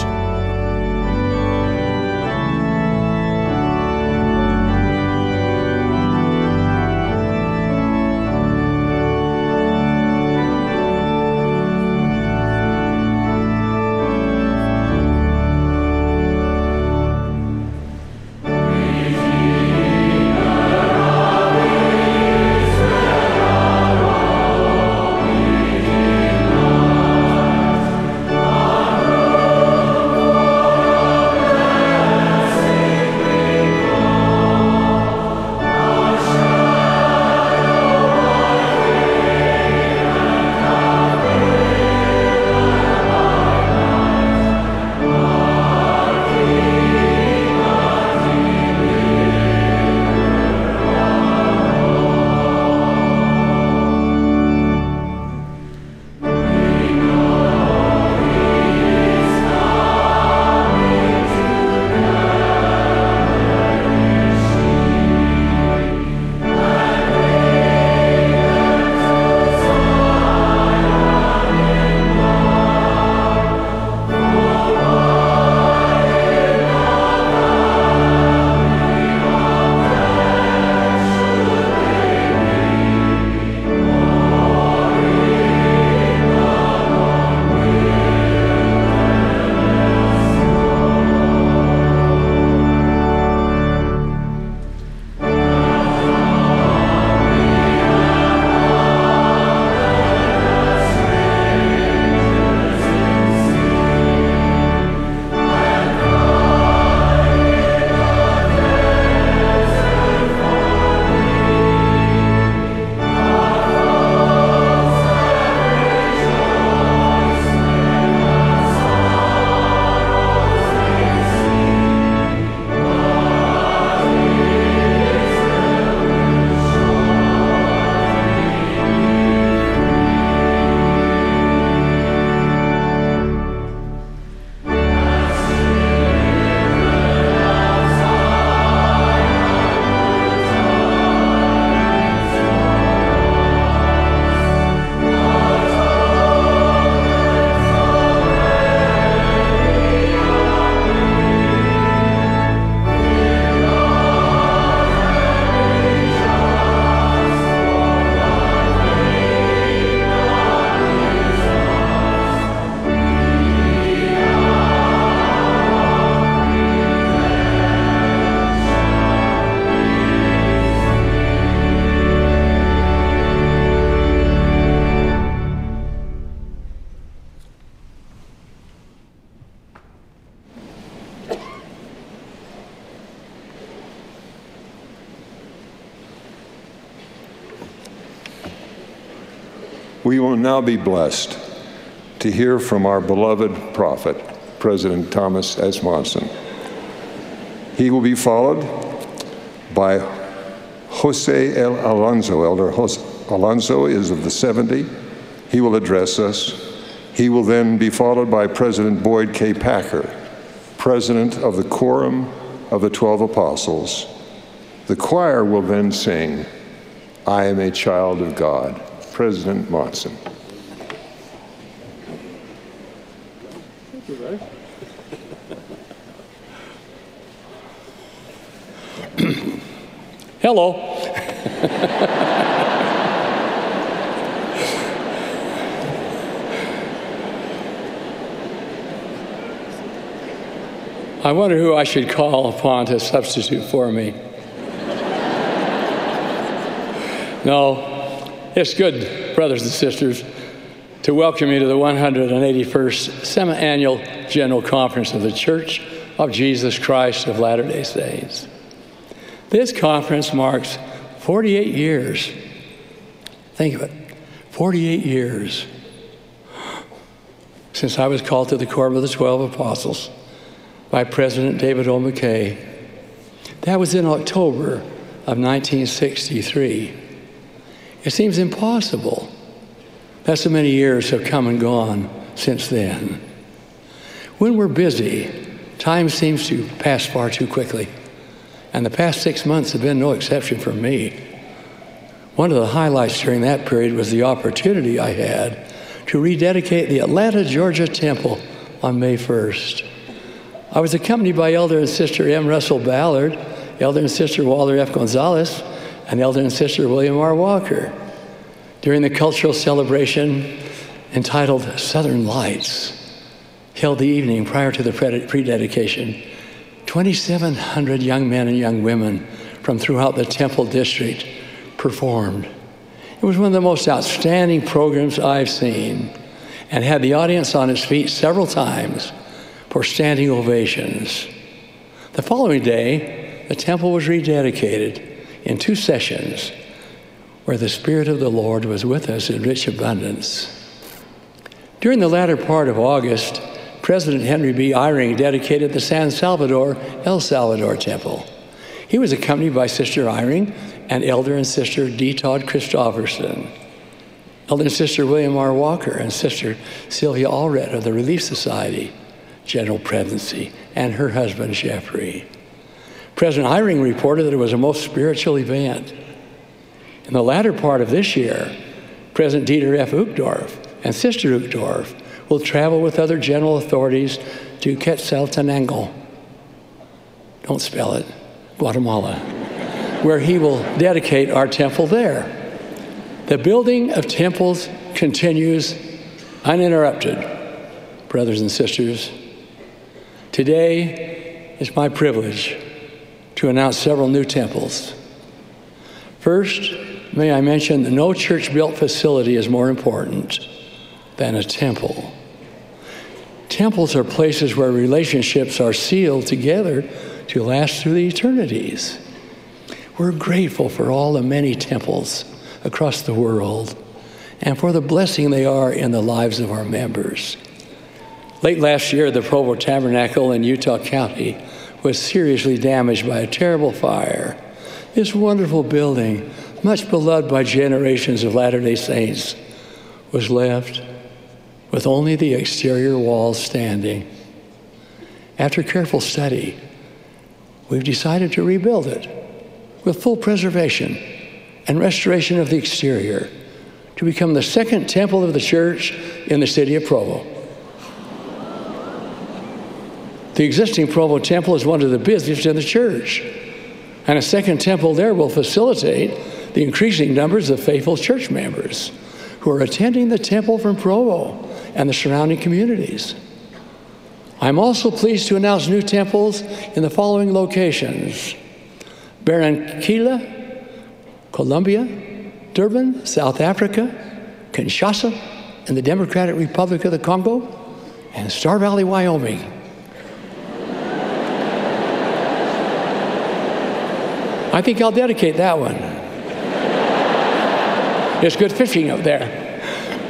Speaker 2: We will now be blessed to hear from our beloved prophet, President Thomas S. Monson. He will be followed by Jose L. Alonso. Elder Jose Alonso is of the seventy. He will address us. He will then be followed by President Boyd K. Packer, President of the Quorum of the Twelve Apostles. The choir will then sing, "I Am a Child of God." President Monson.
Speaker 3: Thank you, brother.
Speaker 7: Hello. I wonder who I should call upon to substitute for me. No, it's good, brothers and sisters, to welcome you to the one hundred eighty-first Semi-Annual General Conference of the Church of Jesus Christ of Latter-day Saints. This conference marks forty-eight years. Think of it, forty-eight years since I was called to the Quorum of the Twelve Apostles by President David O. McKay. That was in October of nineteen sixty-three. It seems impossible that so many years have come and gone since then. When we're busy, time seems to pass far too quickly. And the past six months have been no exception for me. One of the highlights during that period was the opportunity I had to rededicate the Atlanta, Georgia Temple on May first. I was accompanied by Elder and Sister M. Russell Ballard, Elder and Sister Walter F. Gonzalez, and Elder and Sister William R. Walker. During the cultural celebration entitled Southern Lights, held the evening prior to the pre-dedication, twenty-seven hundred young men and young women from throughout the Temple District performed. It was one of the most outstanding programs I've seen, and had the audience on its feet several times for standing ovations. The following day, the temple was rededicated in two sessions where the Spirit of the Lord was with us in rich abundance. During the latter part of August, President Henry B. Eyring dedicated the San Salvador, El Salvador Temple. He was accompanied by Sister Eyring and Elder and Sister D. Todd Christofferson, Elder and Sister William R. Walker, and Sister Sylvia Allred of the Relief Society, General Presidency, and her husband, Jeffrey. President Eyring reported that it was a most spiritual event. In the latter part of this year, President Dieter F. Uchtdorf and Sister Uchtdorf will travel with other general authorities to Quetzaltenango, don't spell it, Guatemala, where he will dedicate our temple there. The building of temples continues uninterrupted, brothers and sisters. Today, it's my privilege to announce several new temples. First, may I mention that no church-built facility is more important than a temple. Temples are places where relationships are sealed together to last through the eternities. We're grateful for all the many temples across the world and for the blessing they are in the lives of our members. Late last year, the Provo Tabernacle in Utah County was seriously damaged by a terrible fire. This wonderful building, much beloved by generations of Latter-day Saints, was left with only the exterior walls standing. After careful study, we've decided to rebuild it with full preservation and restoration of the exterior to become the second temple of the church in the city of Provo. The existing Provo temple is one of the busiest in the church, and a second temple there will facilitate the increasing numbers of faithful church members who are attending the temple from Provo and the surrounding communities. I'm also pleased to announce new temples in the following locations: Barranquilla, Colombia, Durban, South Africa, Kinshasa in the Democratic Republic of the Congo, and Star Valley, Wyoming. I think I'll dedicate that one. It's good fishing up there.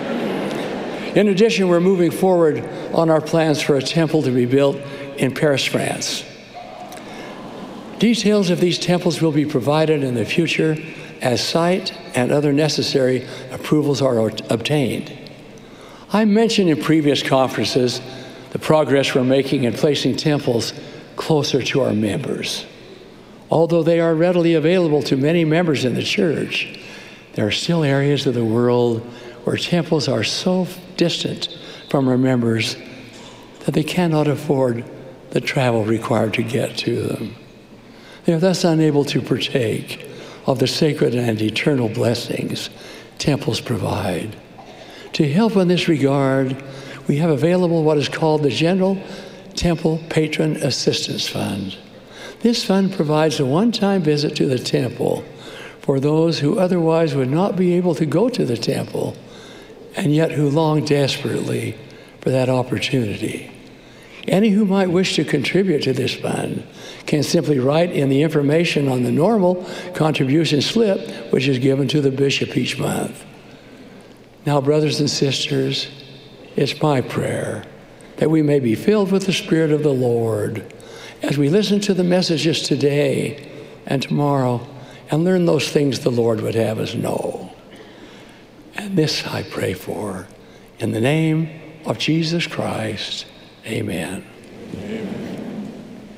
Speaker 7: In addition, we're moving forward on our plans for a temple to be built in Paris, France. Details of these temples will be provided in the future as site and other necessary approvals are obtained. I mentioned in previous conferences the progress we're making in placing temples closer to our members. Although they are readily available to many members in the church, there are still areas of the world where temples are so distant from our members that they cannot afford the travel required to get to them. They are thus unable to partake of the sacred and eternal blessings temples provide. To help in this regard, we have available what is called the General Temple Patron Assistance Fund. This fund provides a one-time visit to the temple for those who otherwise would not be able to go to the temple and yet who long desperately for that opportunity. Any who might wish to contribute to this fund can simply write in the information on the normal contribution slip, which is given to the bishop each month. Now, brothers and sisters, it's my prayer that we may be filled with the Spirit of the Lord as we listen to the messages today and tomorrow and learn those things the Lord would have us know. And this I pray for in the name of Jesus Christ. Amen. Amen.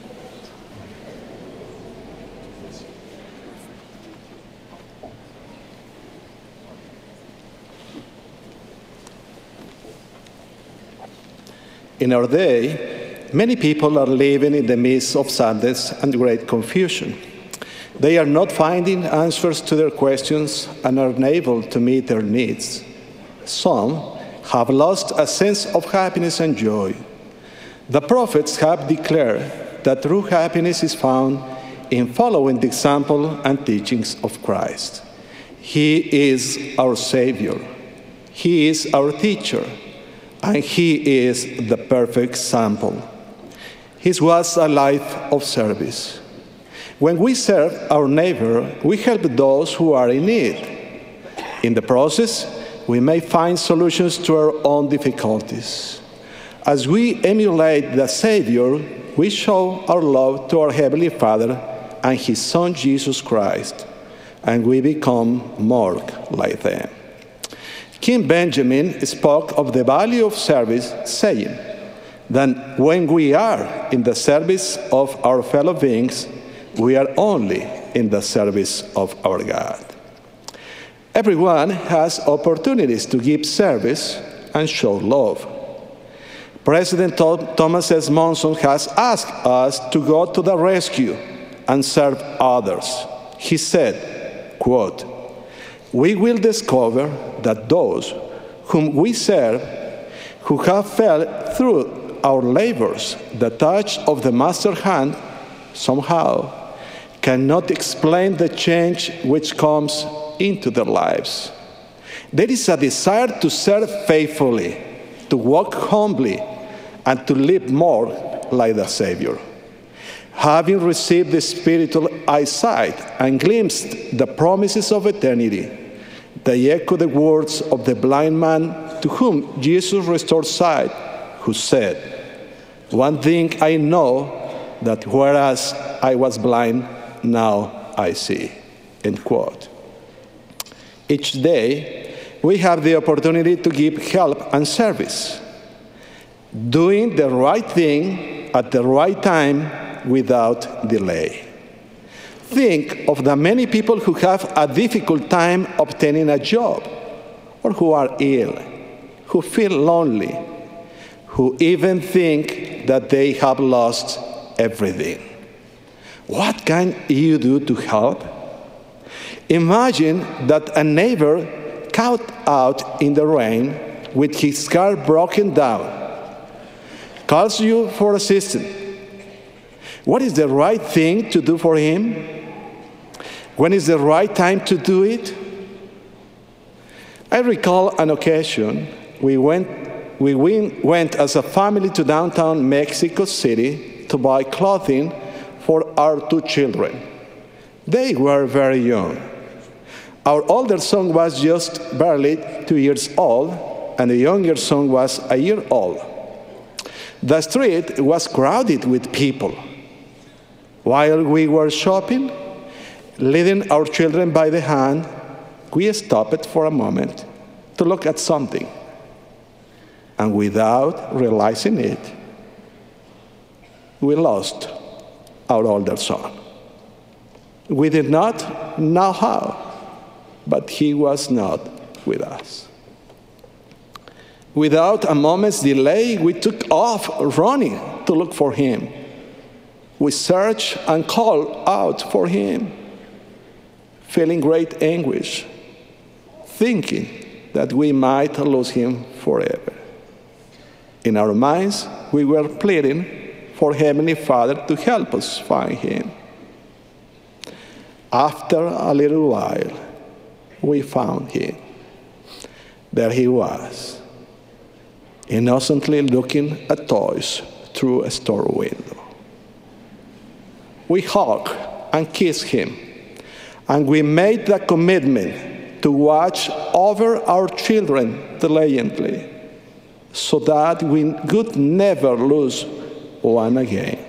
Speaker 8: In our day, many people are living in the midst of sadness and great confusion. They are not finding answers to their questions and are unable to meet their needs. Some have lost a sense of happiness and joy. The prophets have declared that true happiness is found in following the example and teachings of Christ. He is our Savior. He is our teacher. And he is the perfect example. His was a life of service. When we serve our neighbor, we help those who are in need. In the process, we may find solutions to our own difficulties. As we emulate the Savior, we show our love to our Heavenly Father and His Son, Jesus Christ, and we become more like them. King Benjamin spoke of the value of service, saying that when we are in the service of our fellow beings, we are only in the service of our God. Everyone has opportunities to give service and show love. President Thomas S. Monson has asked us to go to the rescue and serve others. He said, quote, "We will discover that those whom we serve, who have felt through our labors the touch of the Master's hand, somehow cannot explain the change which comes into their lives. There is a desire to serve faithfully, to walk humbly, and to live more like the Savior. Having received the spiritual eyesight and glimpsed the promises of eternity, they echo the words of the blind man to whom Jesus restored sight, who said, 'One thing I know, that whereas I was blind, now I see.'" End quote. Each day, we have the opportunity to give help and service, doing the right thing at the right time without delay. Think of the many people who have a difficult time obtaining a job, or who are ill, who feel lonely, who even think that they have lost everything. What can you do to help? Imagine that a neighbor caught out in the rain with his car broken down, calls you for assistance. What is the right thing to do for him? When is the right time to do it? I recall an occasion we went, we went as a family to downtown Mexico City to buy clothing for our two children. They were very young. Our older son was just barely two years old, and the younger son was a year old. The street was crowded with people. While we were shopping, leading our children by the hand, we stopped for a moment to look at something. And without realizing it, we lost our older son. We did not know how, but he was not with us. Without a moment's delay, we took off running to look for him. We searched and called out for him, feeling great anguish, thinking that we might lose him forever. In our minds, we were pleading for Heavenly Father to help us find him. After a little while, we found him. There he was, innocently looking at toys through a store window. We hugged and kissed him, and we made the commitment to watch over our children diligently, so that we could never lose one again.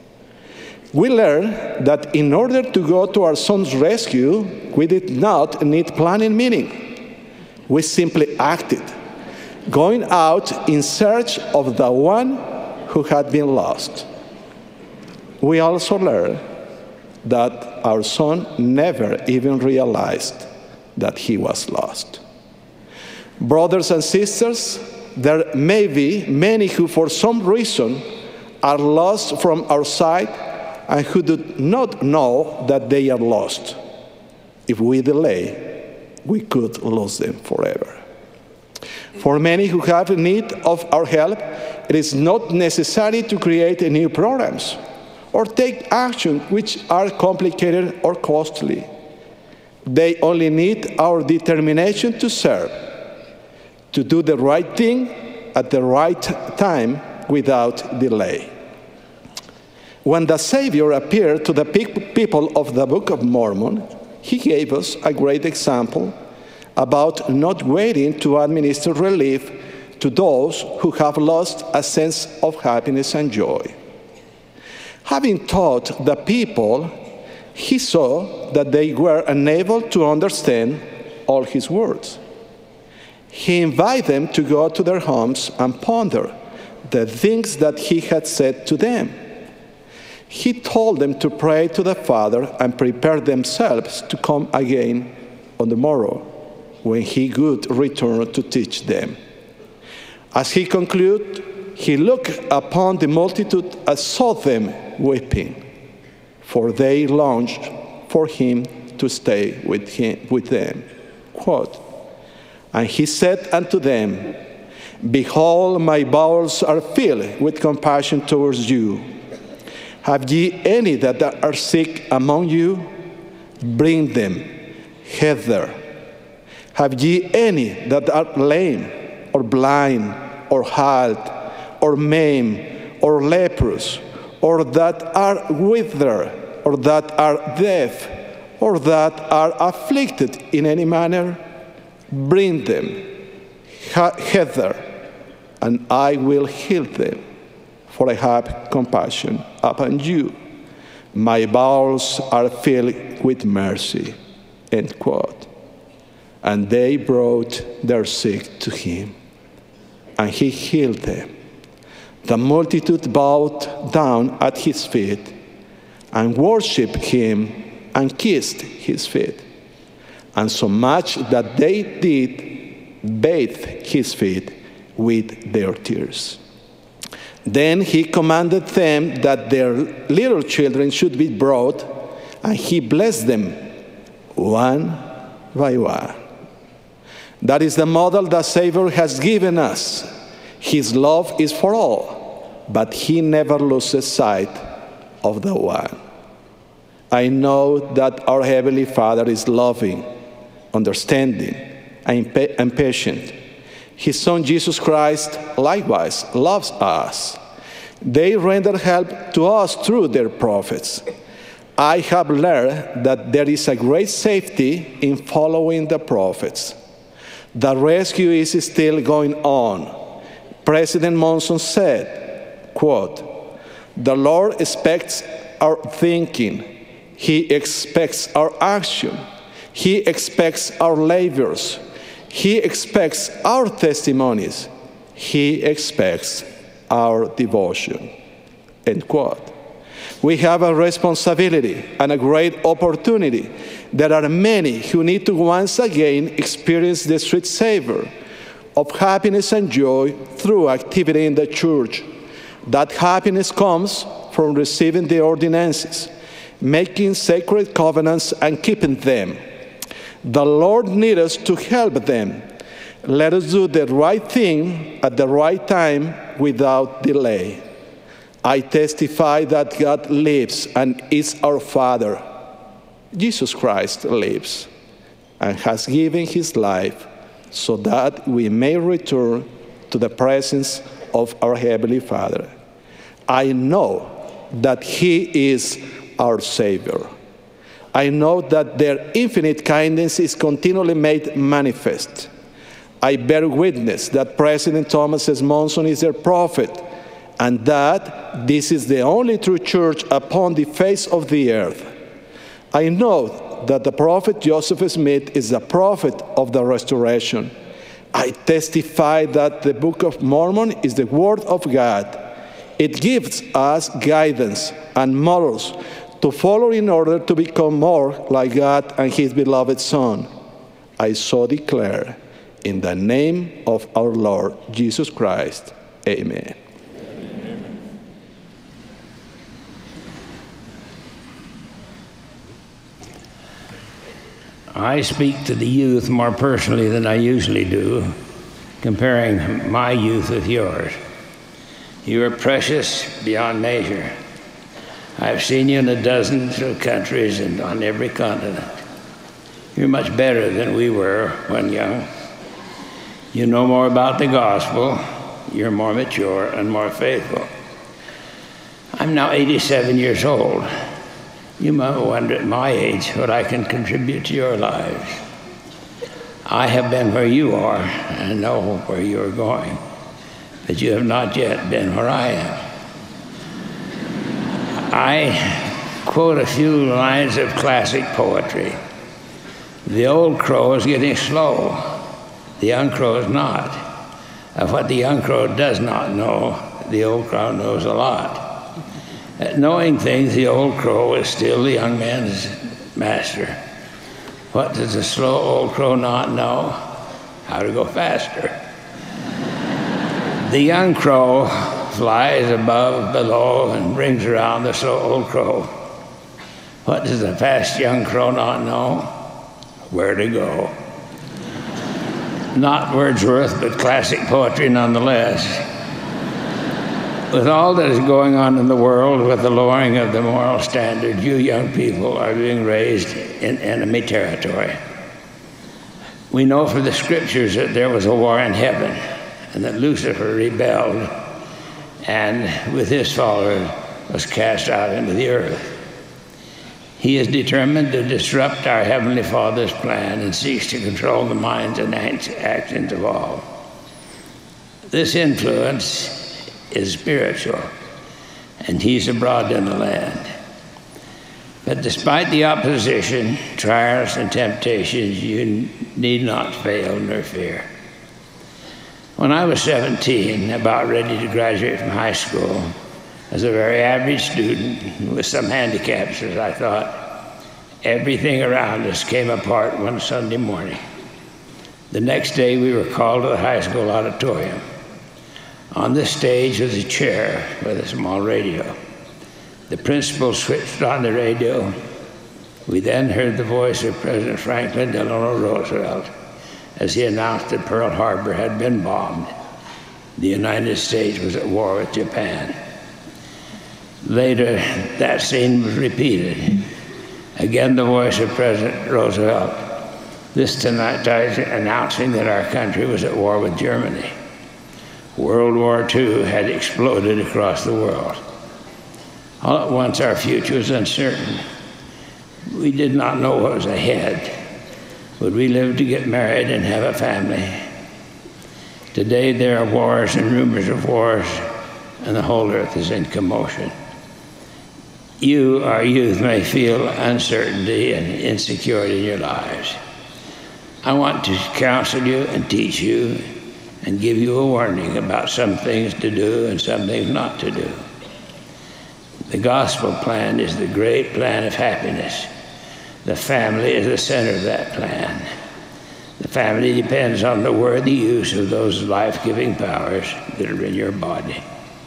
Speaker 8: We learned that in order to go to our son's rescue, we did not need planning meeting. We simply acted, going out in search of the one who had been lost. We also learned that our son never even realized that he was lost. Brothers and sisters, there may be many who for some reason are lost from our sight and who do not know that they are lost. If we delay, we could lose them forever. For many who have need of our help, it is not necessary to create new programs or take action which are complicated or costly. They only need our determination to serve, to do the right thing at the right time without delay. When the Savior appeared to the people of the Book of Mormon, he gave us a great example about not waiting to administer relief to those who have lost a sense of happiness and joy. Having taught the people, he saw that they were unable to understand all his words. He invited them to go to their homes and ponder the things that he had said to them. He told them to pray to the Father and prepare themselves to come again on the morrow, when he would return to teach them. As he concluded, he looked upon the multitude and saw them weeping, for they longed for him to stay with, him, with them. Quote, and he said unto them, behold, my bowels are filled with compassion towards you. Have ye any that are sick among you? Bring them hither. Have ye any that are lame, or blind, or halt, or maimed, or leprous, or that are withered, or that are deaf, or that are afflicted in any manner? Bring them hither, and I will heal them, for I have compassion upon you. My bowels are filled with mercy. End quote. And they brought their sick to him, and he healed them. The multitude bowed down at his feet and worshiped him and kissed his feet, and so much that they did bathe his feet with their tears. Then he commanded them that their little children should be brought, and he blessed them one by one. That is the model the Savior has given us. His love is for all, but he never loses sight of the one. I know that our Heavenly Father is loving, understanding, and patient. His Son, Jesus Christ, likewise loves us. They render help to us through their prophets. I have learned that there is a great safety in following the prophets. The rescue is still going on. President Monson said, quote, "The Lord expects our thinking. He expects our action. He expects our labors. He expects our testimonies. He expects our devotion." End quote. We have a responsibility and a great opportunity. There are many who need to once again experience the sweet savor of happiness and joy through activity in the church. That happiness comes from receiving the ordinances, making sacred covenants and keeping them. The Lord needs us to help them. Let us do the right thing at the right time without delay. I testify that God lives and is our Father. Jesus Christ lives and has given his life so that we may return to the presence of our Heavenly Father. I know that he is our Savior. I know that their infinite kindness is continually made manifest. I bear witness that President Thomas S. Monson is their prophet, and that this is the only true church upon the face of the earth. I know that the prophet Joseph Smith is the prophet of the restoration. I testify that the Book of Mormon is the Word of God. It gives us guidance and morals to follow in order to become more like God and his beloved Son. I so declare, in the name of our Lord Jesus Christ, amen.
Speaker 9: I speak to the youth more personally than I usually do, comparing my youth with yours. You are precious beyond measure. I've seen you in a dozen of countries and on every continent. You're much better than we were when young. You know more about the gospel. You're more mature and more faithful. I'm now eighty-seven years old. You might wonder at my age what I can contribute to your lives. I have been where you are and know where you are going, but you have not yet been where I am. I quote a few lines of classic poetry. The old crow is getting slow. The young crow is not. Of what the young crow does not know, the old crow knows a lot. At knowing things, the old crow is still the young man's master. What does the slow old crow not know? How to go faster. The young crow flies above, below, and brings around the slow old crow. What does the fast young crow not know? Where to go. Not Wordsworth, but classic poetry nonetheless. With all that is going on in the world, with the lowering of the moral standard, you young people are being raised in enemy territory. We know from the scriptures that there was a war in heaven and that Lucifer rebelled and with his followers was cast out into the earth. He is determined to disrupt our Heavenly Father's plan and seeks to control the minds and actions of all. This influence is spiritual, and he's abroad in the land. But despite the opposition, trials, and temptations, you need not fail nor fear. When I was seventeen, about ready to graduate from high school, as a very average student with some handicaps, as I thought, everything around us came apart one Sunday morning. The next day, we were called to the high school auditorium. On the stage was a chair with a small radio. The principal switched on the radio. We then heard the voice of President Franklin Delano Roosevelt as he announced that Pearl Harbor had been bombed. The United States was at war with Japan. Later, that scene was repeated. Again, the voice of President Roosevelt, this time announcing that our country was at war with Germany. World War Two had exploded across the world. All at once, our future was uncertain. We did not know what was ahead. Would we live to get married and have a family? Today there are wars and rumors of wars, and the whole earth is in commotion. You, our youth, may feel uncertainty and insecurity in your lives. I want to counsel you and teach you and give you a warning about some things to do and some things not to do. The gospel plan is the great plan of happiness. The family is the center of that plan. The family depends on the worthy use of those life-giving powers that are in your body.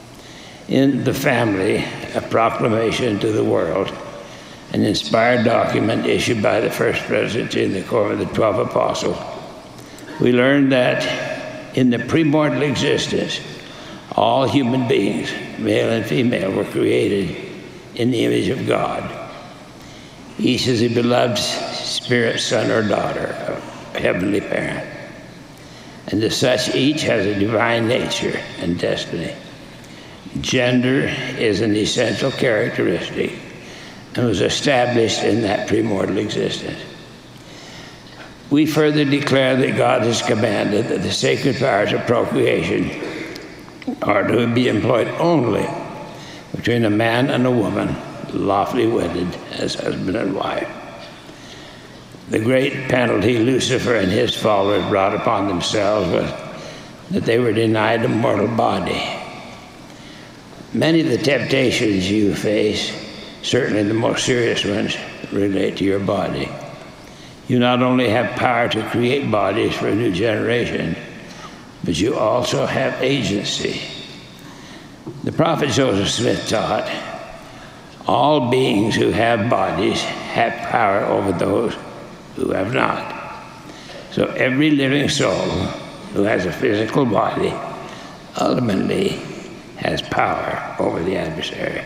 Speaker 9: In the family, a proclamation to the world, an inspired document issued by the First Presidency in the Quorum of the Twelve Apostles, we learned that in the primordial existence, all human beings, male and female, were created in the image of God. Each is a beloved spirit, son or daughter of a heavenly parent. And as such, each has a divine nature and destiny. Gender is an essential characteristic and was established in that primordial existence. We further declare that God has commanded that the sacred powers of procreation are to be employed only between a man and a woman lawfully wedded as husband and wife. The great penalty Lucifer and his followers brought upon themselves was that they were denied a mortal body. Many of the temptations you face, certainly the most serious ones, relate to your body. You not only have power to create bodies for a new generation, but you also have agency. The prophet Joseph Smith taught, all beings who have bodies have power over those who have not. So every living soul who has a physical body ultimately has power over the adversary.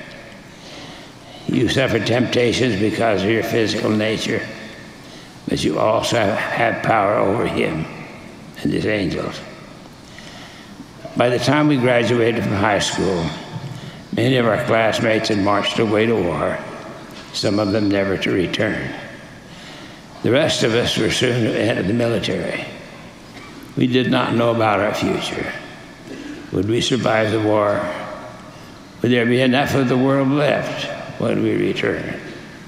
Speaker 9: You suffer temptations because of your physical nature, but you also have power over him and his angels. By the time we graduated from high school, many of our classmates had marched away to war, some of them never to return. The rest of us were soon to enter the military. We did not know about our future. Would we survive the war? Would there be enough of the world left when we return?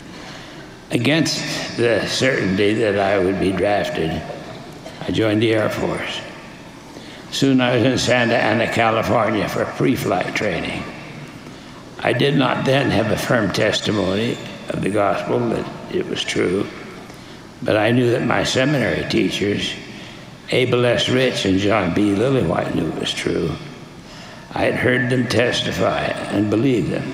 Speaker 9: Against the certainty that I would be drafted, I joined the Air Force. Soon I was in Santa Ana, California for pre-flight training. I did not then have a firm testimony of the gospel that it was true, but I knew that my seminary teachers, Abel S. Rich and John B. Lillywhite, knew it was true. I had heard them testify and believed them.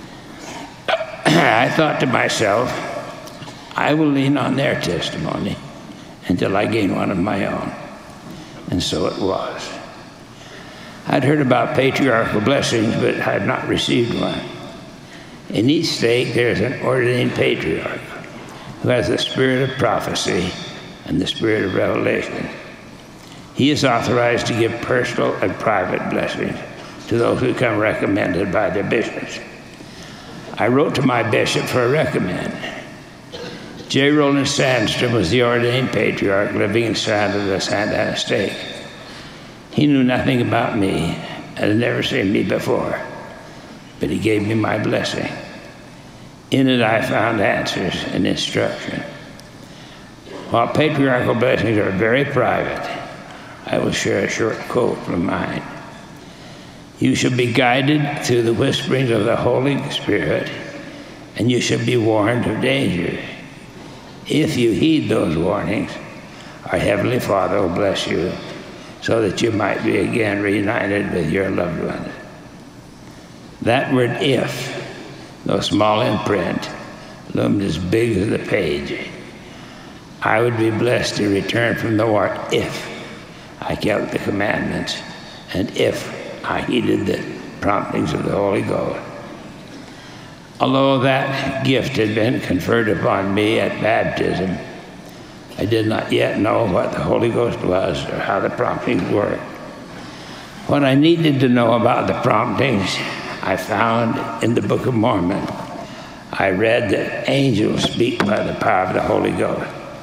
Speaker 9: I thought to myself, I will lean on their testimony until I gain one of my own. And so it was. I'd heard about patriarchal blessings, but had not received one. In each state, there's an ordained patriarch who has the spirit of prophecy and the spirit of revelation. He is authorized to give personal and private blessings to those who come recommended by their bishops. I wrote to my bishop for a recommend. J. Roland Sandstrom was the ordained patriarch living in Santa, the Santa Ana State. He knew nothing about me and had never seen me before, but he gave me my blessing. In it I found answers and instruction. While patriarchal blessings are very private, I will share a short quote from mine. You shall be guided through the whisperings of the Holy Spirit, and you shall be warned of danger. If you heed those warnings, our Heavenly Father will bless you so that you might be again reunited with your loved ones. That word if, though small in print, loomed as big as the page. I would be blessed to return from the war if I kept the commandments and if I heeded the promptings of the Holy Ghost. Although that gift had been conferred upon me at baptism, I did not yet know what the Holy Ghost was or how the promptings worked. What I needed to know about the promptings, I found in the Book of Mormon. I read that angels speak by the power of the Holy Ghost.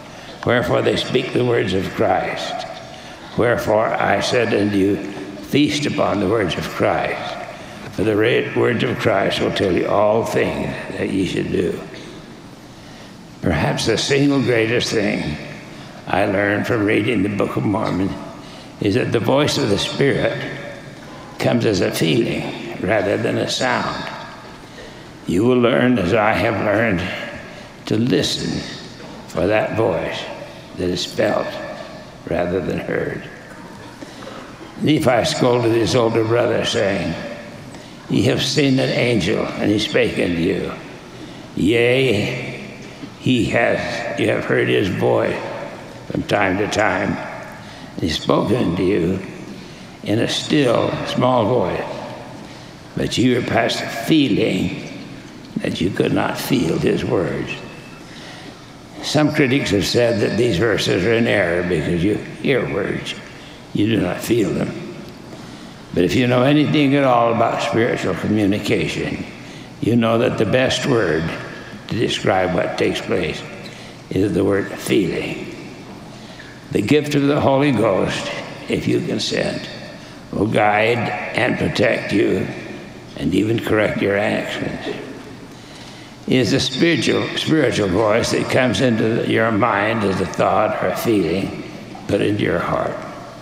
Speaker 9: Wherefore they speak the words of Christ. Wherefore I said unto you, feast upon the words of Christ. For the words of Christ will tell you all things that ye should do. Perhaps the single greatest thing I learned from reading the Book of Mormon is that the voice of the Spirit comes as a feeling rather than a sound. You will learn, as I have learned, to listen for that voice that is felt rather than heard. Nephi scolded his older brother, saying, Ye have seen an angel, and he spake unto you. Yea, he has, you have heard his voice from time to time. And he spoke unto you in a still, small voice. But you were past feeling that you could not feel his words. Some critics have said that these verses are in error because you hear words, you do not feel them. But if you know anything at all about spiritual communication, you know that the best word to describe what takes place is the word feeling. The gift of the Holy Ghost, if you consent, will guide and protect you and even correct your actions. It is a spiritual, spiritual voice that comes into your mind as a thought or a feeling, but into your heart.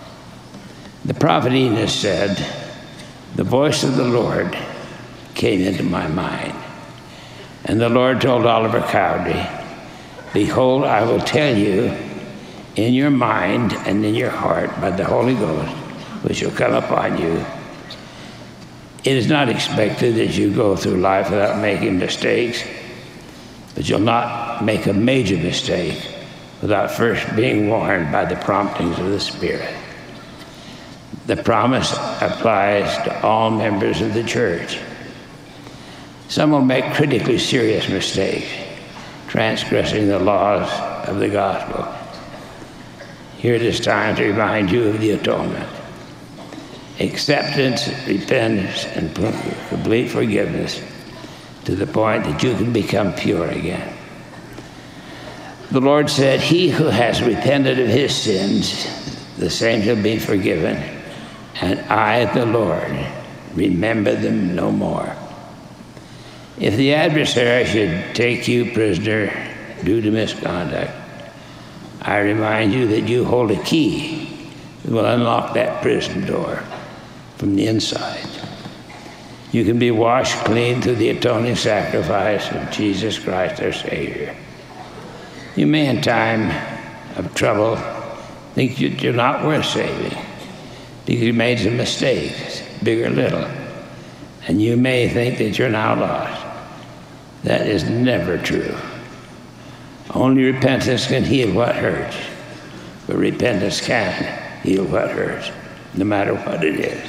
Speaker 9: The prophet Enos said, the voice of the Lord came into my mind. And the Lord told Oliver Cowdery, behold, I will tell you in your mind and in your heart by the Holy Ghost, which will come upon you. It is not expected that you go through life without making mistakes, but you'll not make a major mistake without first being warned by the promptings of the Spirit. The promise applies to all members of the church. Some will make critically serious mistakes, transgressing the laws of the gospel. Here it is time to remind you of the atonement. Acceptance, repentance, and complete forgiveness to the point that you can become pure again. The Lord said, he who has repented of his sins, the same shall be forgiven. And I, the Lord, remember them no more. If the adversary should take you prisoner due to misconduct, I remind you that you hold a key that will unlock that prison door from the inside. You can be washed clean through the atoning sacrifice of Jesus Christ, our Savior. You may, in time of trouble, think that you're not worth saving, because you made some mistakes, big or little, and you may think that you're now lost. That is never true. Only repentance can heal what hurts, but repentance can heal what hurts, no matter what it is.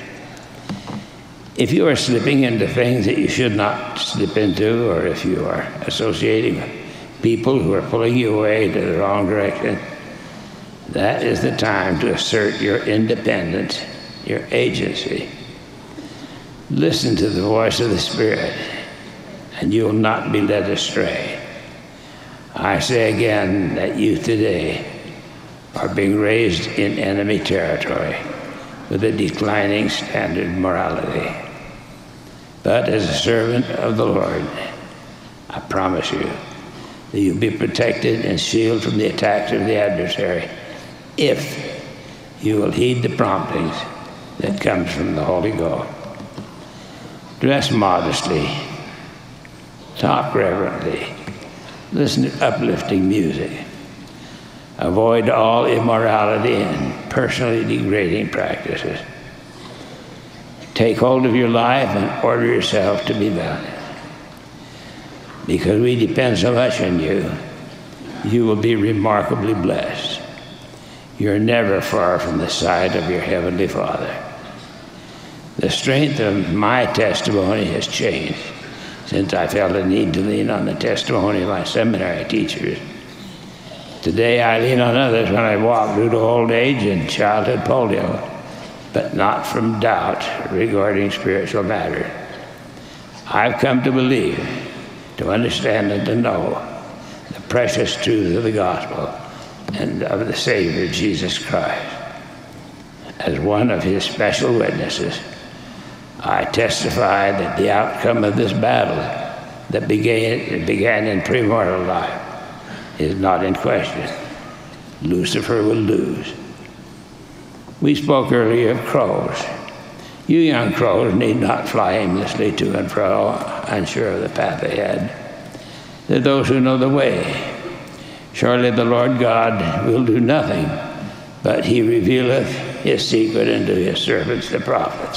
Speaker 9: If you are slipping into things that you should not slip into, or if you are associating with people who are pulling you away to the wrong direction, that is the time to assert your independence, your agency. Listen to the voice of the Spirit, and you will not be led astray. I say again that you today are being raised in enemy territory with a declining standard morality. But as a servant of the Lord, I promise you that you'll be protected and shielded from the attacks of the adversary if you will heed the promptings that comes from the Holy Ghost. Dress modestly, talk reverently, listen to uplifting music. Avoid all immorality and personally degrading practices. Take hold of your life and order yourself to be valiant. Because we depend so much on you, you will be remarkably blessed. You're never far from the side of your Heavenly Father. The strength of my testimony has changed since I felt a need to lean on the testimony of my seminary teachers. Today I lean on others when I walk due to old age and childhood polio, but not from doubt regarding spiritual matters. I've come to believe, to understand and to know the precious truth of the gospel and of the Savior, Jesus Christ. As one of his special witnesses, I testify that the outcome of this battle that began, began in premortal life is not in question. Lucifer will lose. We spoke earlier of crows. You young crows need not fly aimlessly to and fro, unsure of the path ahead. They're those who know the way. Surely the Lord God will do nothing, but he revealeth his secret unto his servants, the prophets.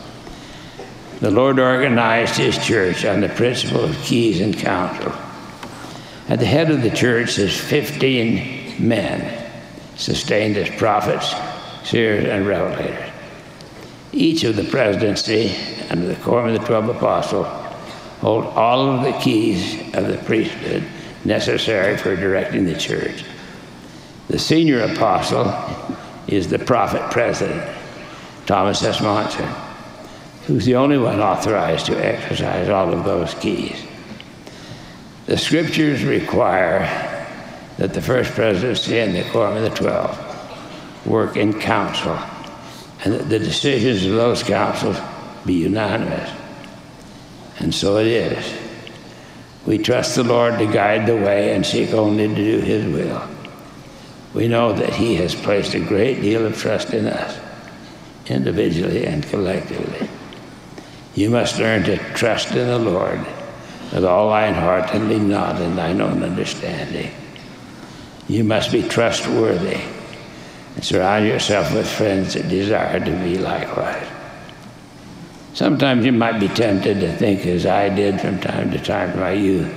Speaker 9: The Lord organized his church on the principle of keys and counsel. At the head of the church is fifteen men, sustained as prophets, seers, and revelators. Each of the presidency and the quorum of the twelve apostles hold all of the keys of the priesthood necessary for directing the church. The senior apostle is the prophet president, Thomas S. Monson, who's the only one authorized to exercise all of those keys. The scriptures require that the first presidency and the quorum of the twelve work in council, and that the decisions of those councils be unanimous. And so it is. We trust the Lord to guide the way and seek only to do his will. We know that he has placed a great deal of trust in us, individually and collectively. You must learn to trust in the Lord with all thine heart and lean not in thine own understanding. You must be trustworthy and surround yourself with friends that desire to be likewise. Sometimes you might be tempted to think, as I did from time to time in my youth,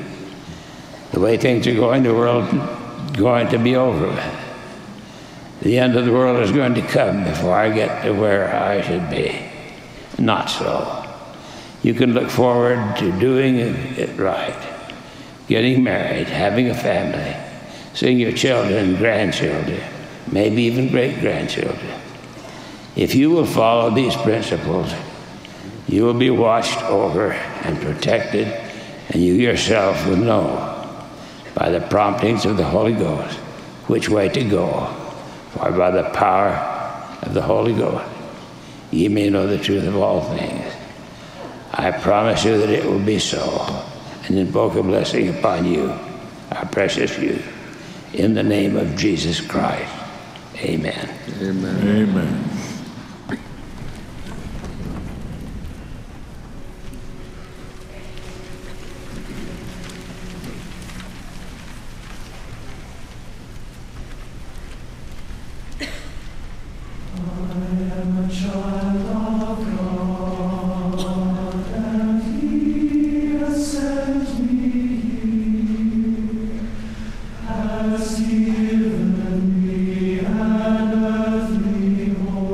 Speaker 9: the way things are going, the world is going to be over with. The end of the world is going to come before I get to where I should be. Not so. You can look forward to doing it right, getting married, having a family, seeing your children and grandchildren, maybe even great-grandchildren. If you will follow these principles, you will be watched over and protected, and you yourself will know by the promptings of the Holy Ghost which way to go, for by the power of the Holy Ghost ye may know the truth of all things. I promise you that it will be so, and invoke a blessing upon you, our precious youth, in the name of Jesus Christ. Amen.
Speaker 2: Amen. Amen.
Speaker 10: Has given me an earthly home.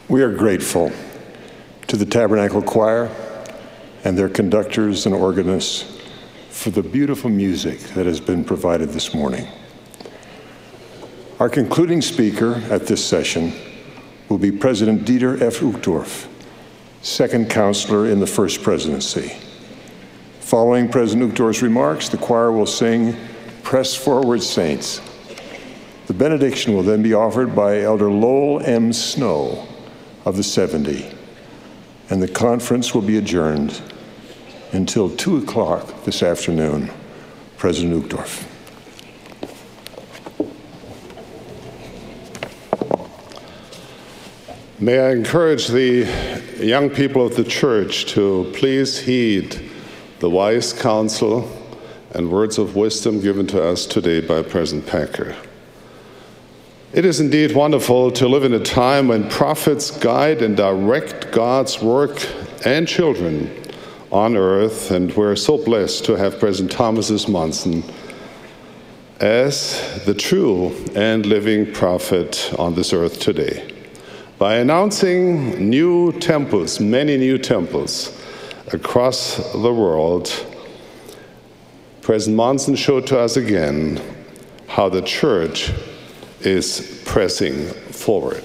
Speaker 2: We are grateful to the Tabernacle Choir and their conductors and organists for the beautiful music that has been provided this morning. Our concluding speaker at this session will be President Dieter F. Uchtdorf, second counselor in the First Presidency. Following President Uchtdorf's remarks, the choir will sing "Press Forward, Saints." The benediction will then be offered by Elder Lowell M. Snow of the seventy, and the conference will be adjourned until two o'clock this afternoon. President Uchtdorf.
Speaker 10: May I encourage the young people of the church to please heed the wise counsel and words of wisdom given to us today by President Packer. It is indeed wonderful to live in a time when prophets guide and direct God's work and children on earth, and we're so blessed to have President Thomas S. Monson as the true and living prophet on this earth today. By announcing new temples, many new temples across the world, President Monson showed to us again how the church is pressing forward.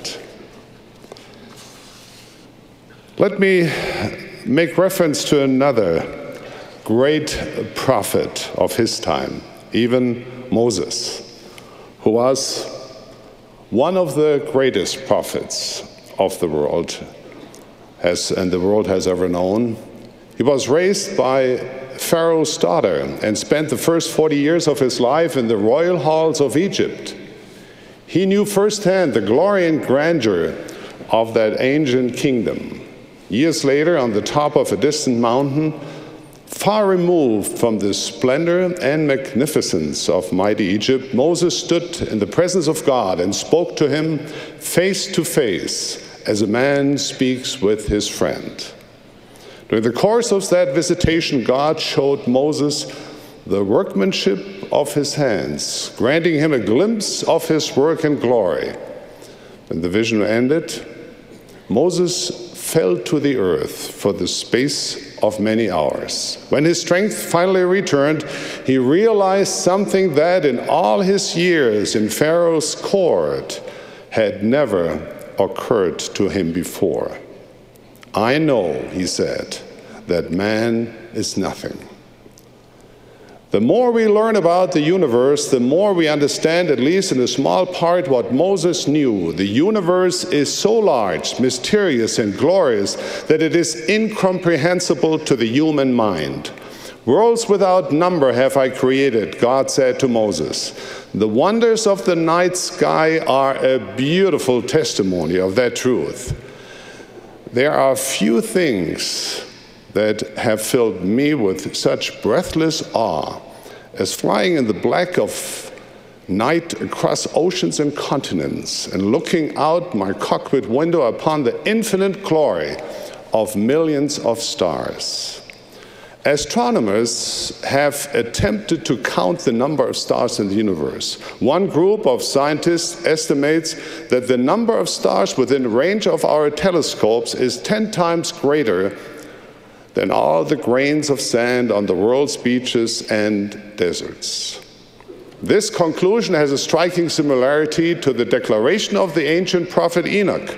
Speaker 10: Let me make reference to another great prophet of his time, even Moses, who was one of the greatest prophets of the world, has, and the world has ever known. He was raised by Pharaoh's daughter and spent the first forty years of his life in the royal halls of Egypt. He knew firsthand the glory and grandeur of that ancient kingdom. Years later, on the top of a distant mountain, far removed from the splendor and magnificence of mighty Egypt, Moses stood in the presence of God and spoke to him face to face as a man speaks with his friend. During the course of that visitation, God showed Moses the workmanship of his hands, granting him a glimpse of his work and glory. When the vision ended, Moses fell to the earth for the space of many hours. When his strength finally returned, he realized something that in all his years in Pharaoh's court had never occurred to him before. I know, he said, that man is nothing. The more we learn about the universe, the more we understand, at least in a small part, what Moses knew. The universe is so large, mysterious, and glorious that it is incomprehensible to the human mind. Worlds without number have I created, God said to Moses. The wonders of the night sky are a beautiful testimony of that truth. There are few things that have filled me with such breathless awe as flying in the black of night across oceans and continents and looking out my cockpit window upon the infinite glory of millions of stars. Astronomers have attempted to count the number of stars in the universe. One group of scientists estimates that the number of stars within range of our telescopes is ten times greater than all the grains of sand on the world's beaches and deserts. This conclusion has a striking similarity to the declaration of the ancient prophet Enoch.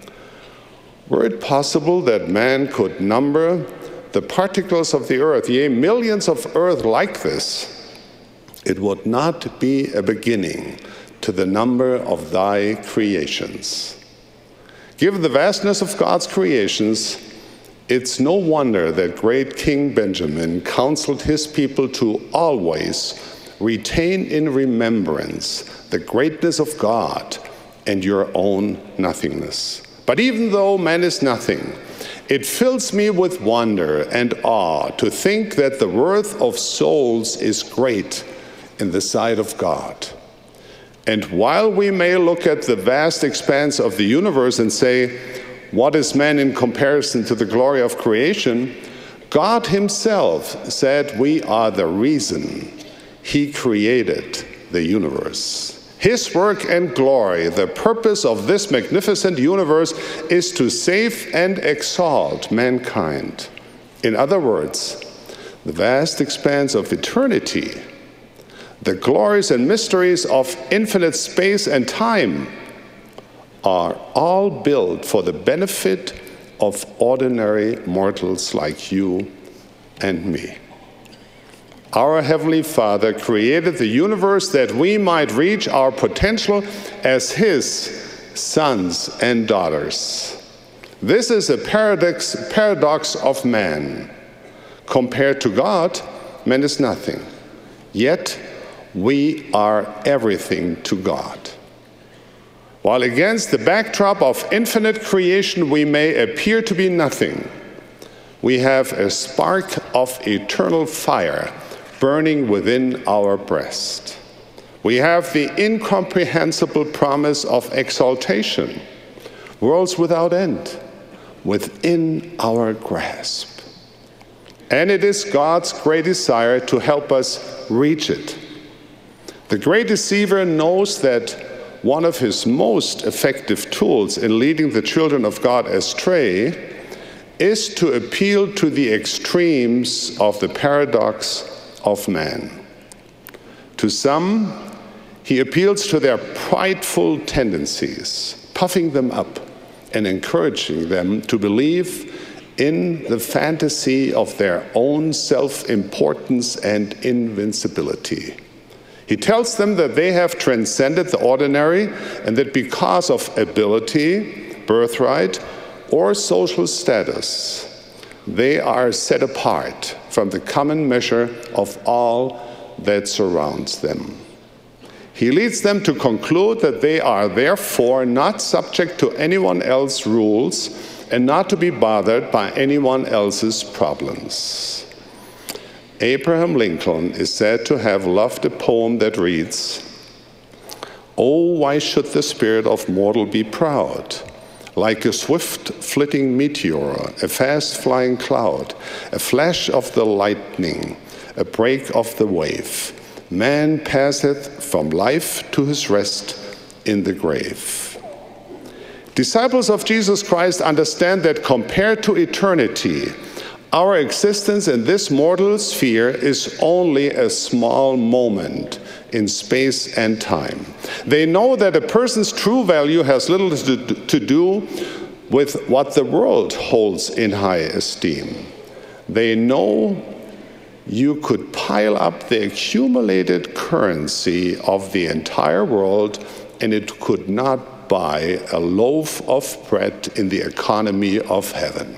Speaker 10: Were it possible that man could number the particles of the earth, yea, millions of earth like this, it would not be a beginning to the number of thy creations. Given the vastness of God's creations, it's no wonder that great King Benjamin counseled his people to always retain in remembrance the greatness of God and your own nothingness. But even though man is nothing, it fills me with wonder and awe to think that the worth of souls is great in the sight of God. And while we may look at the vast expanse of the universe and say, what is man in comparison to the glory of creation? God himself said we are the reason he created the universe. His work and glory, the purpose of this magnificent universe, is to save and exalt mankind. In other words, the vast expanse of eternity, the glories and mysteries of infinite space and time, are all built for the benefit of ordinary mortals like you and me. Our Heavenly Father created the universe that we might reach our potential as His sons and daughters. This is a paradox, paradox of man. Compared to God, man is nothing. Yet, we are everything to God. While against the backdrop of infinite creation we may appear to be nothing, we have a spark of eternal fire burning within our breast. We have the incomprehensible promise of exaltation, worlds without end, within our grasp. And it is God's great desire to help us reach it. The great deceiver knows that one of his most effective tools in leading the children of God astray is to appeal to the extremes of the paradox of man. To some, he appeals to their prideful tendencies, puffing them up and encouraging them to believe in the fantasy of their own self-importance and invincibility. He tells them that they have transcended the ordinary and that because of ability, birthright, or social status, they are set apart from the common measure of all that surrounds them. He leads them to conclude that they are therefore not subject to anyone else's rules and not to be bothered by anyone else's problems. Abraham Lincoln is said to have loved a poem that reads, "Oh, why should the spirit of mortal be proud? Like a swift flitting meteor, a fast flying cloud, a flash of the lightning, a break of the wave, man passeth from life to his rest in the grave." Disciples of Jesus Christ understand that compared to eternity, our existence in this mortal sphere is only a small moment in space and time. They know that a person's true value has little to do with what the world holds in high esteem. They know you could pile up the accumulated currency of the entire world and it could not buy a loaf of bread in the economy of heaven.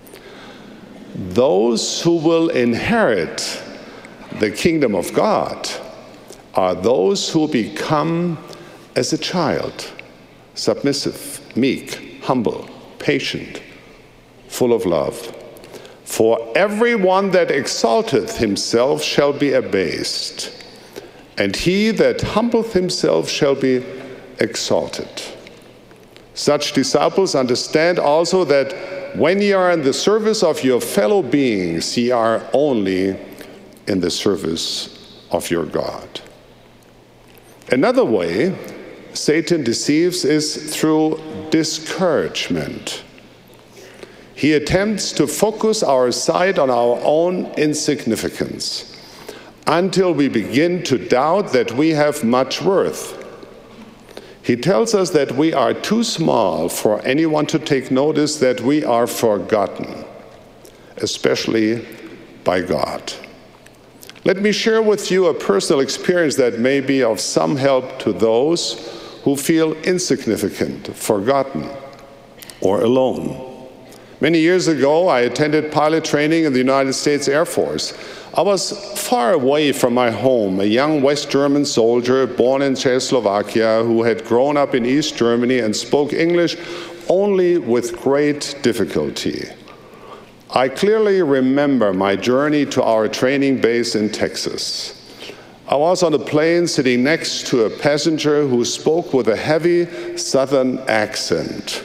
Speaker 10: Those who will inherit the kingdom of God are those who become as a child, submissive, meek, humble, patient, full of love. For everyone that exalteth himself shall be abased, and he that humbleth himself shall be exalted. Such disciples understand also that when ye are in the service of your fellow beings, ye are only in the service of your God. Another way Satan deceives is through discouragement. He attempts to focus our sight on our own insignificance until we begin to doubt that we have much worth. He tells us that we are too small for anyone to take notice, that we are forgotten, especially by God. Let me share with you a personal experience that may be of some help to those who feel insignificant, forgotten, or alone. Many years ago, I attended pilot training in the United States Air Force. I was far away from my home, a young West German soldier born in Czechoslovakia who had grown up in East Germany and spoke English only with great difficulty. I clearly remember my journey to our training base in Texas. I was on a plane sitting next to a passenger who spoke with a heavy Southern accent.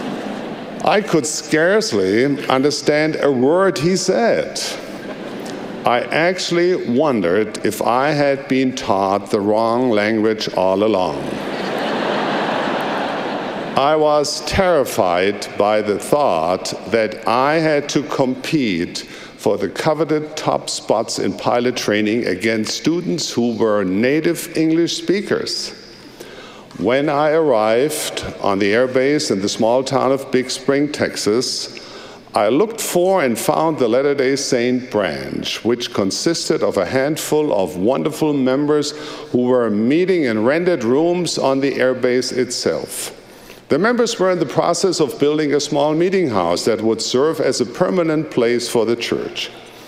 Speaker 10: I could scarcely understand a word he said. I actually wondered if I had been taught the wrong language all along. I was terrified by the thought that I had to compete for the coveted top spots in pilot training against students who were native English speakers. When I arrived on the airbase in the small town of Big Spring, Texas, I looked for and found the Latter-day Saint branch, which consisted of a handful of wonderful members who were meeting in rented rooms on the airbase itself. The members were in the process of building a small meeting house that would serve as a permanent place for the church.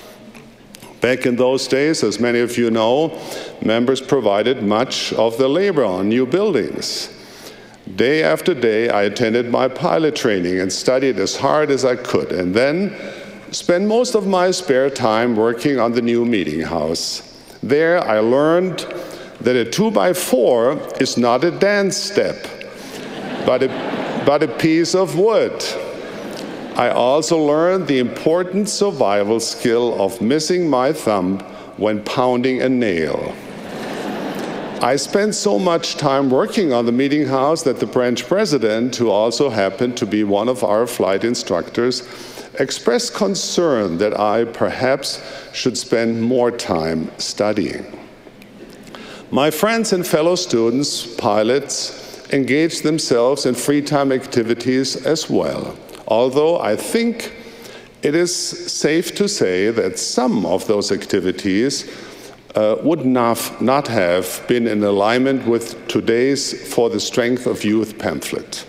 Speaker 10: Back in those days, as many of you know, members provided much of the labor on new buildings. Day after day, I attended my pilot training and studied as hard as I could, and then spent most of my spare time working on the new meeting house. There, I learned that a two by four is not a dance step, but a, but a piece of wood. I also learned the important survival skill of missing my thumb when pounding a nail. I spent so much time working on the meeting house that the branch president, who also happened to be one of our flight instructors, expressed concern that I perhaps should spend more time studying. My friends and fellow students, pilots, engaged themselves in free time activities as well, although I think it is safe to say that some of those activities uh, would not, not have been in alignment with today's For the Strength of Youth pamphlet.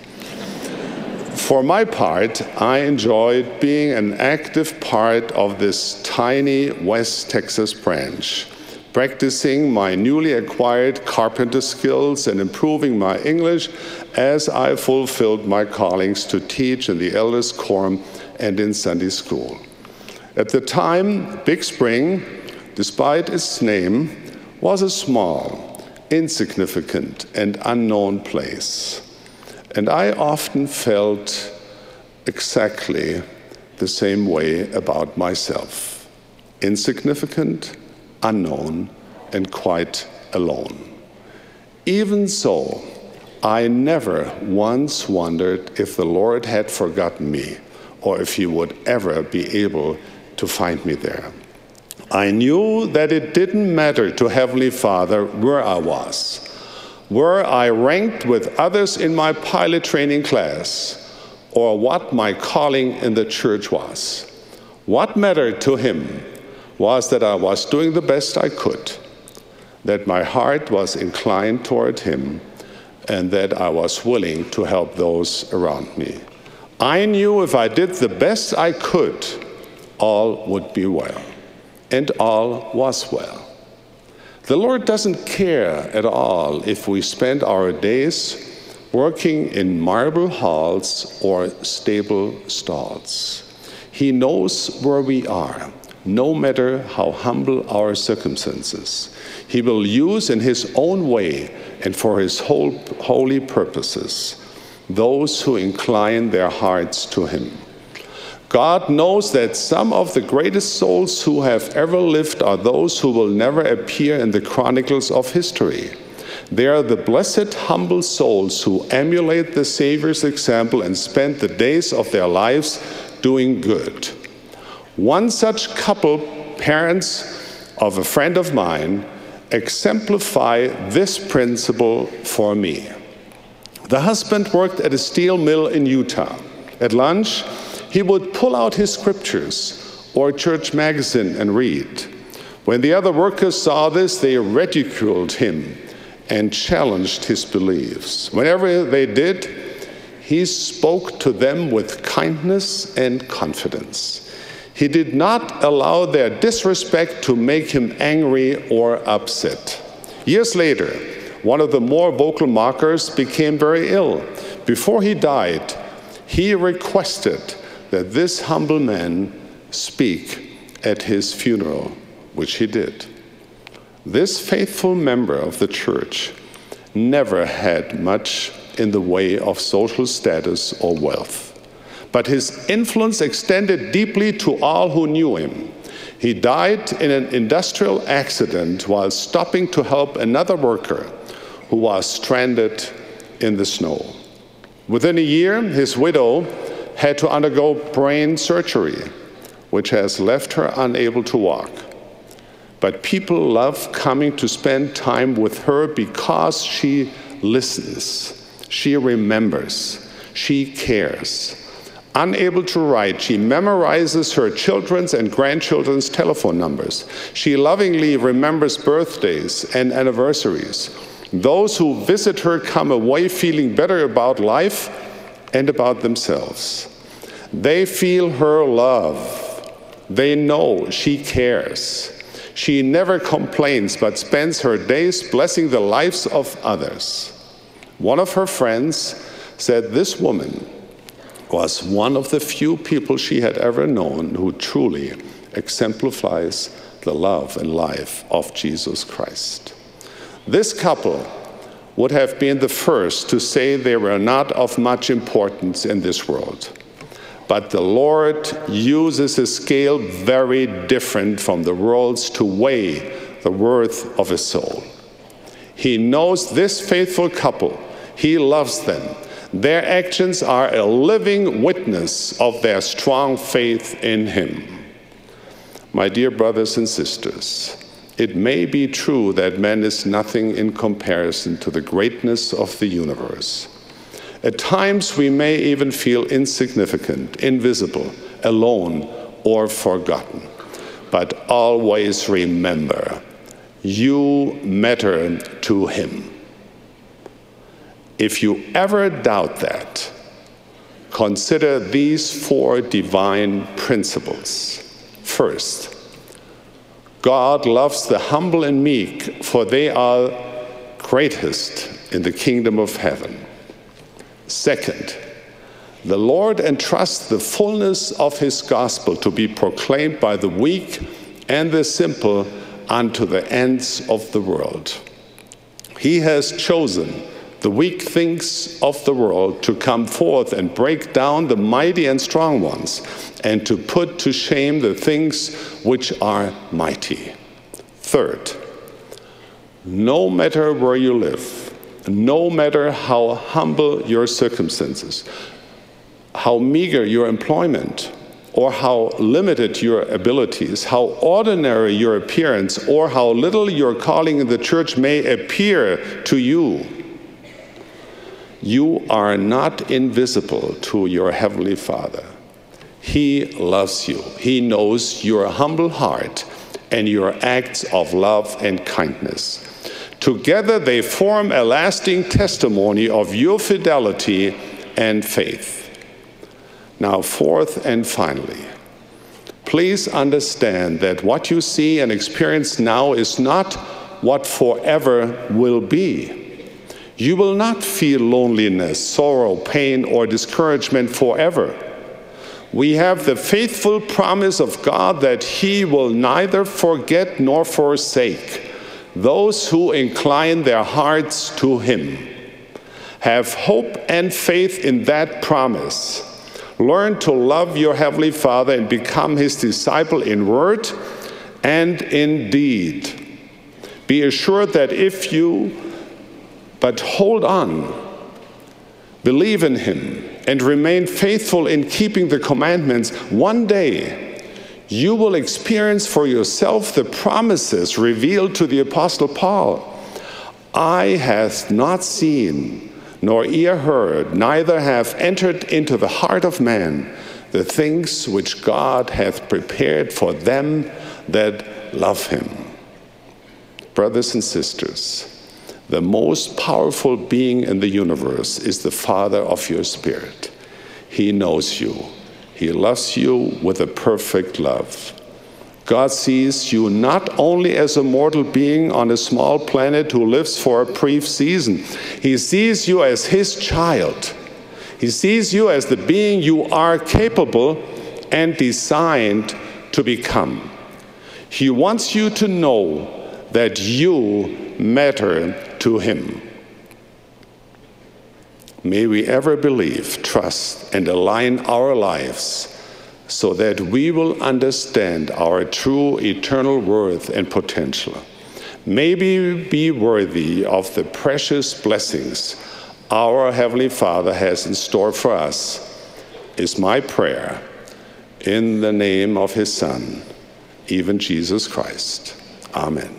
Speaker 10: For my part, I enjoyed being an active part of this tiny West Texas branch, practicing my newly acquired carpenter skills and improving my English as I fulfilled my callings to teach in the elders' quorum and in Sunday school. At the time, Big Spring, despite its name, was a small, insignificant, and unknown place. And I often felt exactly the same way about myself. Insignificant, unknown, and quite alone. Even so, I never once wondered if the Lord had forgotten me or if he would ever be able to find me there. I knew that it didn't matter to Heavenly Father where I was, where I ranked with others in my pilot training class, or what my calling in the church was. What mattered to him was that I was doing the best I could, that my heart was inclined toward him, and that I was willing to help those around me. I knew if I did the best I could, all would be well, and all was well. The Lord doesn't care at all if we spend our days working in marble halls or stable stalls. He knows where we are, no matter how humble our circumstances. He will use in his own way and for his whole, holy purposes those who incline their hearts to him. God knows that some of the greatest souls who have ever lived are those who will never appear in the chronicles of history. They are the blessed, humble souls who emulate the Savior's example and spend the days of their lives doing good. One such couple, parents of a friend of mine, exemplify this principle for me. The husband worked at a steel mill in Utah. At lunch, he would pull out his scriptures or a church magazine and read. When the other workers saw this, they ridiculed him and challenged his beliefs. Whenever they did, he spoke to them with kindness and confidence. He did not allow their disrespect to make him angry or upset. Years later, one of the more vocal mockers became very ill. Before he died, he requested that this humble man speak at his funeral, which he did. This faithful member of the church never had much in the way of social status or wealth, but his influence extended deeply to all who knew him. He died in an industrial accident while stopping to help another worker who was stranded in the snow. Within a year, his widow had to undergo brain surgery, which has left her unable to walk. But people love coming to spend time with her because she listens, she remembers, she cares. Unable to write, she memorizes her children's and grandchildren's telephone numbers. She lovingly remembers birthdays and anniversaries. Those who visit her come away feeling better about life and about themselves. They feel her love. They know she cares. She never complains, but spends her days blessing the lives of others. One of her friends said this woman was one of the few people she had ever known who truly exemplifies the love and life of Jesus Christ. This couple would have been the first to say they were not of much importance in this world. But the Lord uses a scale very different from the world's to weigh the worth of a soul. He knows this faithful couple. He loves them. Their actions are a living witness of their strong faith in Him. My dear brothers and sisters, it may be true that man is nothing in comparison to the greatness of the universe. At times we may even feel insignificant, invisible, alone, or forgotten. But always remember, you matter to Him. If you ever doubt that, consider these four divine principles. First, God loves the humble and meek, for they are greatest in the kingdom of heaven. Second, the Lord entrusts the fullness of His gospel to be proclaimed by the weak and the simple unto the ends of the world. He has chosen the weak things of the world to come forth and break down the mighty and strong ones, and to put to shame the things which are mighty. Third, no matter where you live, no matter how humble your circumstances, how meager your employment, or how limited your abilities, how ordinary your appearance, or how little your calling in the church may appear to you, you are not invisible to your Heavenly Father. He loves you. He knows your humble heart and your acts of love and kindness. Together they form a lasting testimony of your fidelity and faith. Now, fourth and finally, please understand that what you see and experience now is not what forever will be. You will not feel loneliness, sorrow, pain, or discouragement forever. We have the faithful promise of God that He will neither forget nor forsake those who incline their hearts to Him. Have hope and faith in that promise. Learn to love your Heavenly Father and become His disciple in word and in deed. Be assured that if you but hold on, believe in Him, and remain faithful in keeping the commandments, one day you will experience for yourself the promises revealed to the Apostle Paul. Eye hath not seen, nor ear heard, neither have entered into the heart of man the things which God hath prepared for them that love Him. Brothers and sisters, the most powerful being in the universe is the Father of your spirit. He knows you. He loves you with a perfect love. God sees you not only as a mortal being on a small planet who lives for a brief season. He sees you as His child. He sees you as the being you are capable and designed to become. He wants you to know that you matter to Him. May we ever believe, trust, and align our lives so that we will understand our true eternal worth and potential. May we be worthy of the precious blessings our Heavenly Father has in store for us, is my prayer, in the name of his Son, even Jesus Christ. Amen.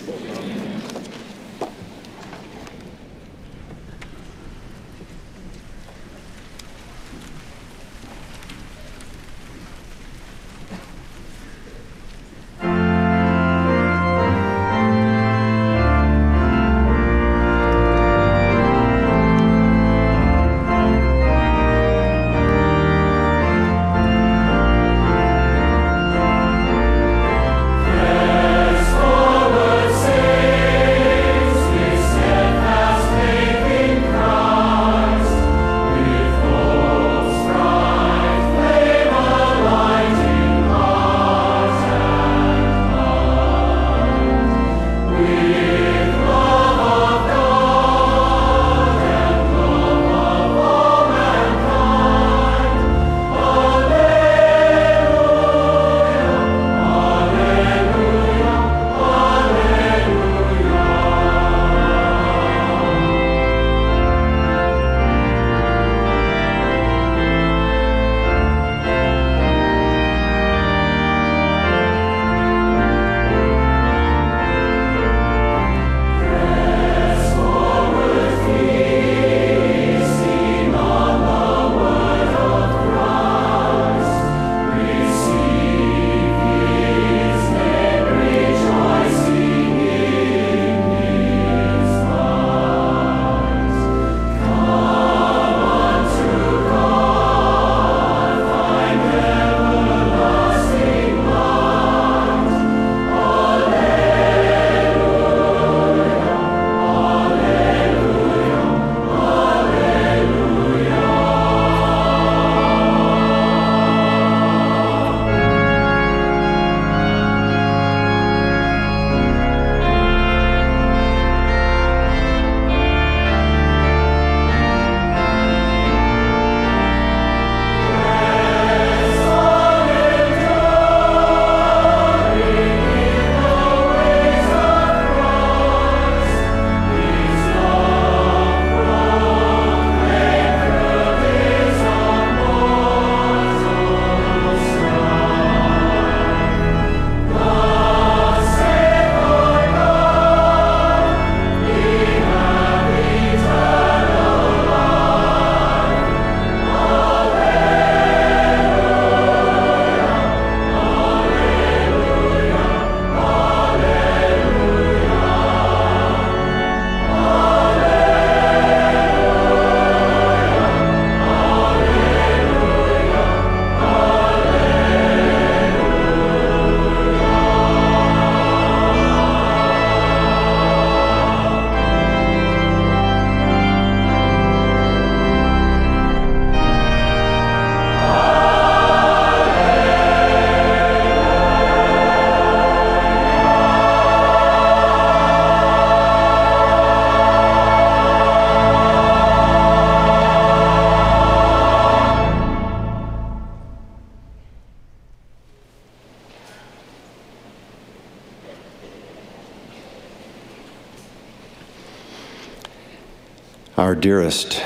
Speaker 11: Our dearest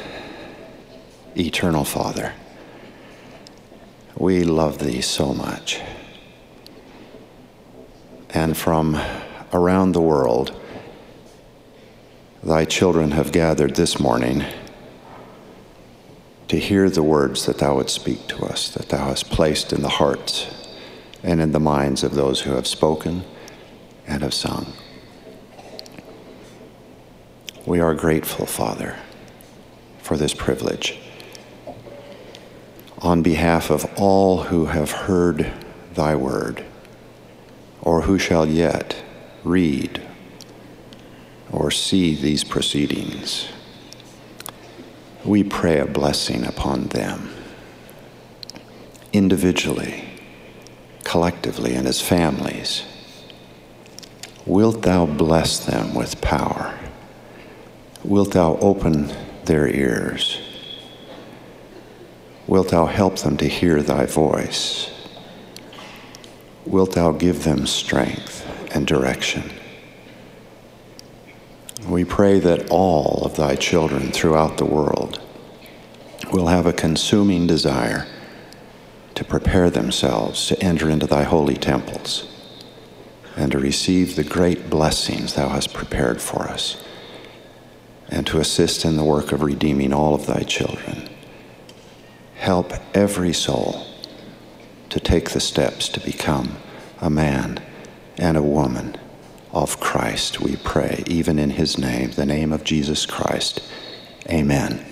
Speaker 11: eternal Father, we love thee so much. And from around the world, thy children have gathered this morning to hear the words that thou wouldst speak to us, that thou hast placed in the hearts and in the minds of those who have spoken and have sung. We are grateful, Father, for this privilege. On behalf of all who have heard thy word, or who shall yet read or see these proceedings, we pray a blessing upon them, individually, collectively, and as families. Wilt thou bless them with power? Wilt thou open their ears? Wilt thou help them to hear thy voice? Wilt thou give them strength and direction? We pray that all of thy children throughout the world will have a consuming desire to prepare themselves to enter into thy holy temples and to receive the great blessings thou hast prepared for us, and to assist in the work of redeeming all of thy children. Help every soul to take the steps to become a man and a woman of Christ, we pray, even in his name, the name of Jesus Christ. Amen.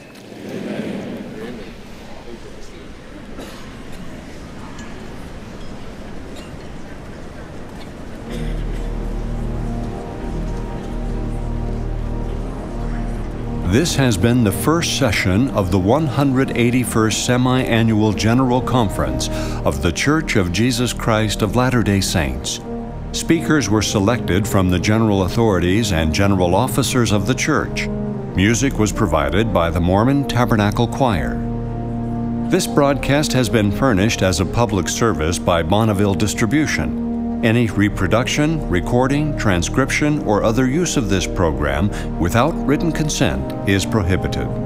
Speaker 1: This has been the first session of the one hundred eighty-first Semi-Annual General Conference of The Church of Jesus Christ of Latter-day Saints. Speakers were selected from the general authorities and general officers of the church. Music was provided by the Mormon Tabernacle Choir. This broadcast has been furnished as a public service by Bonneville Distribution. Any reproduction, recording, transcription, or other use of this program without written consent is prohibited.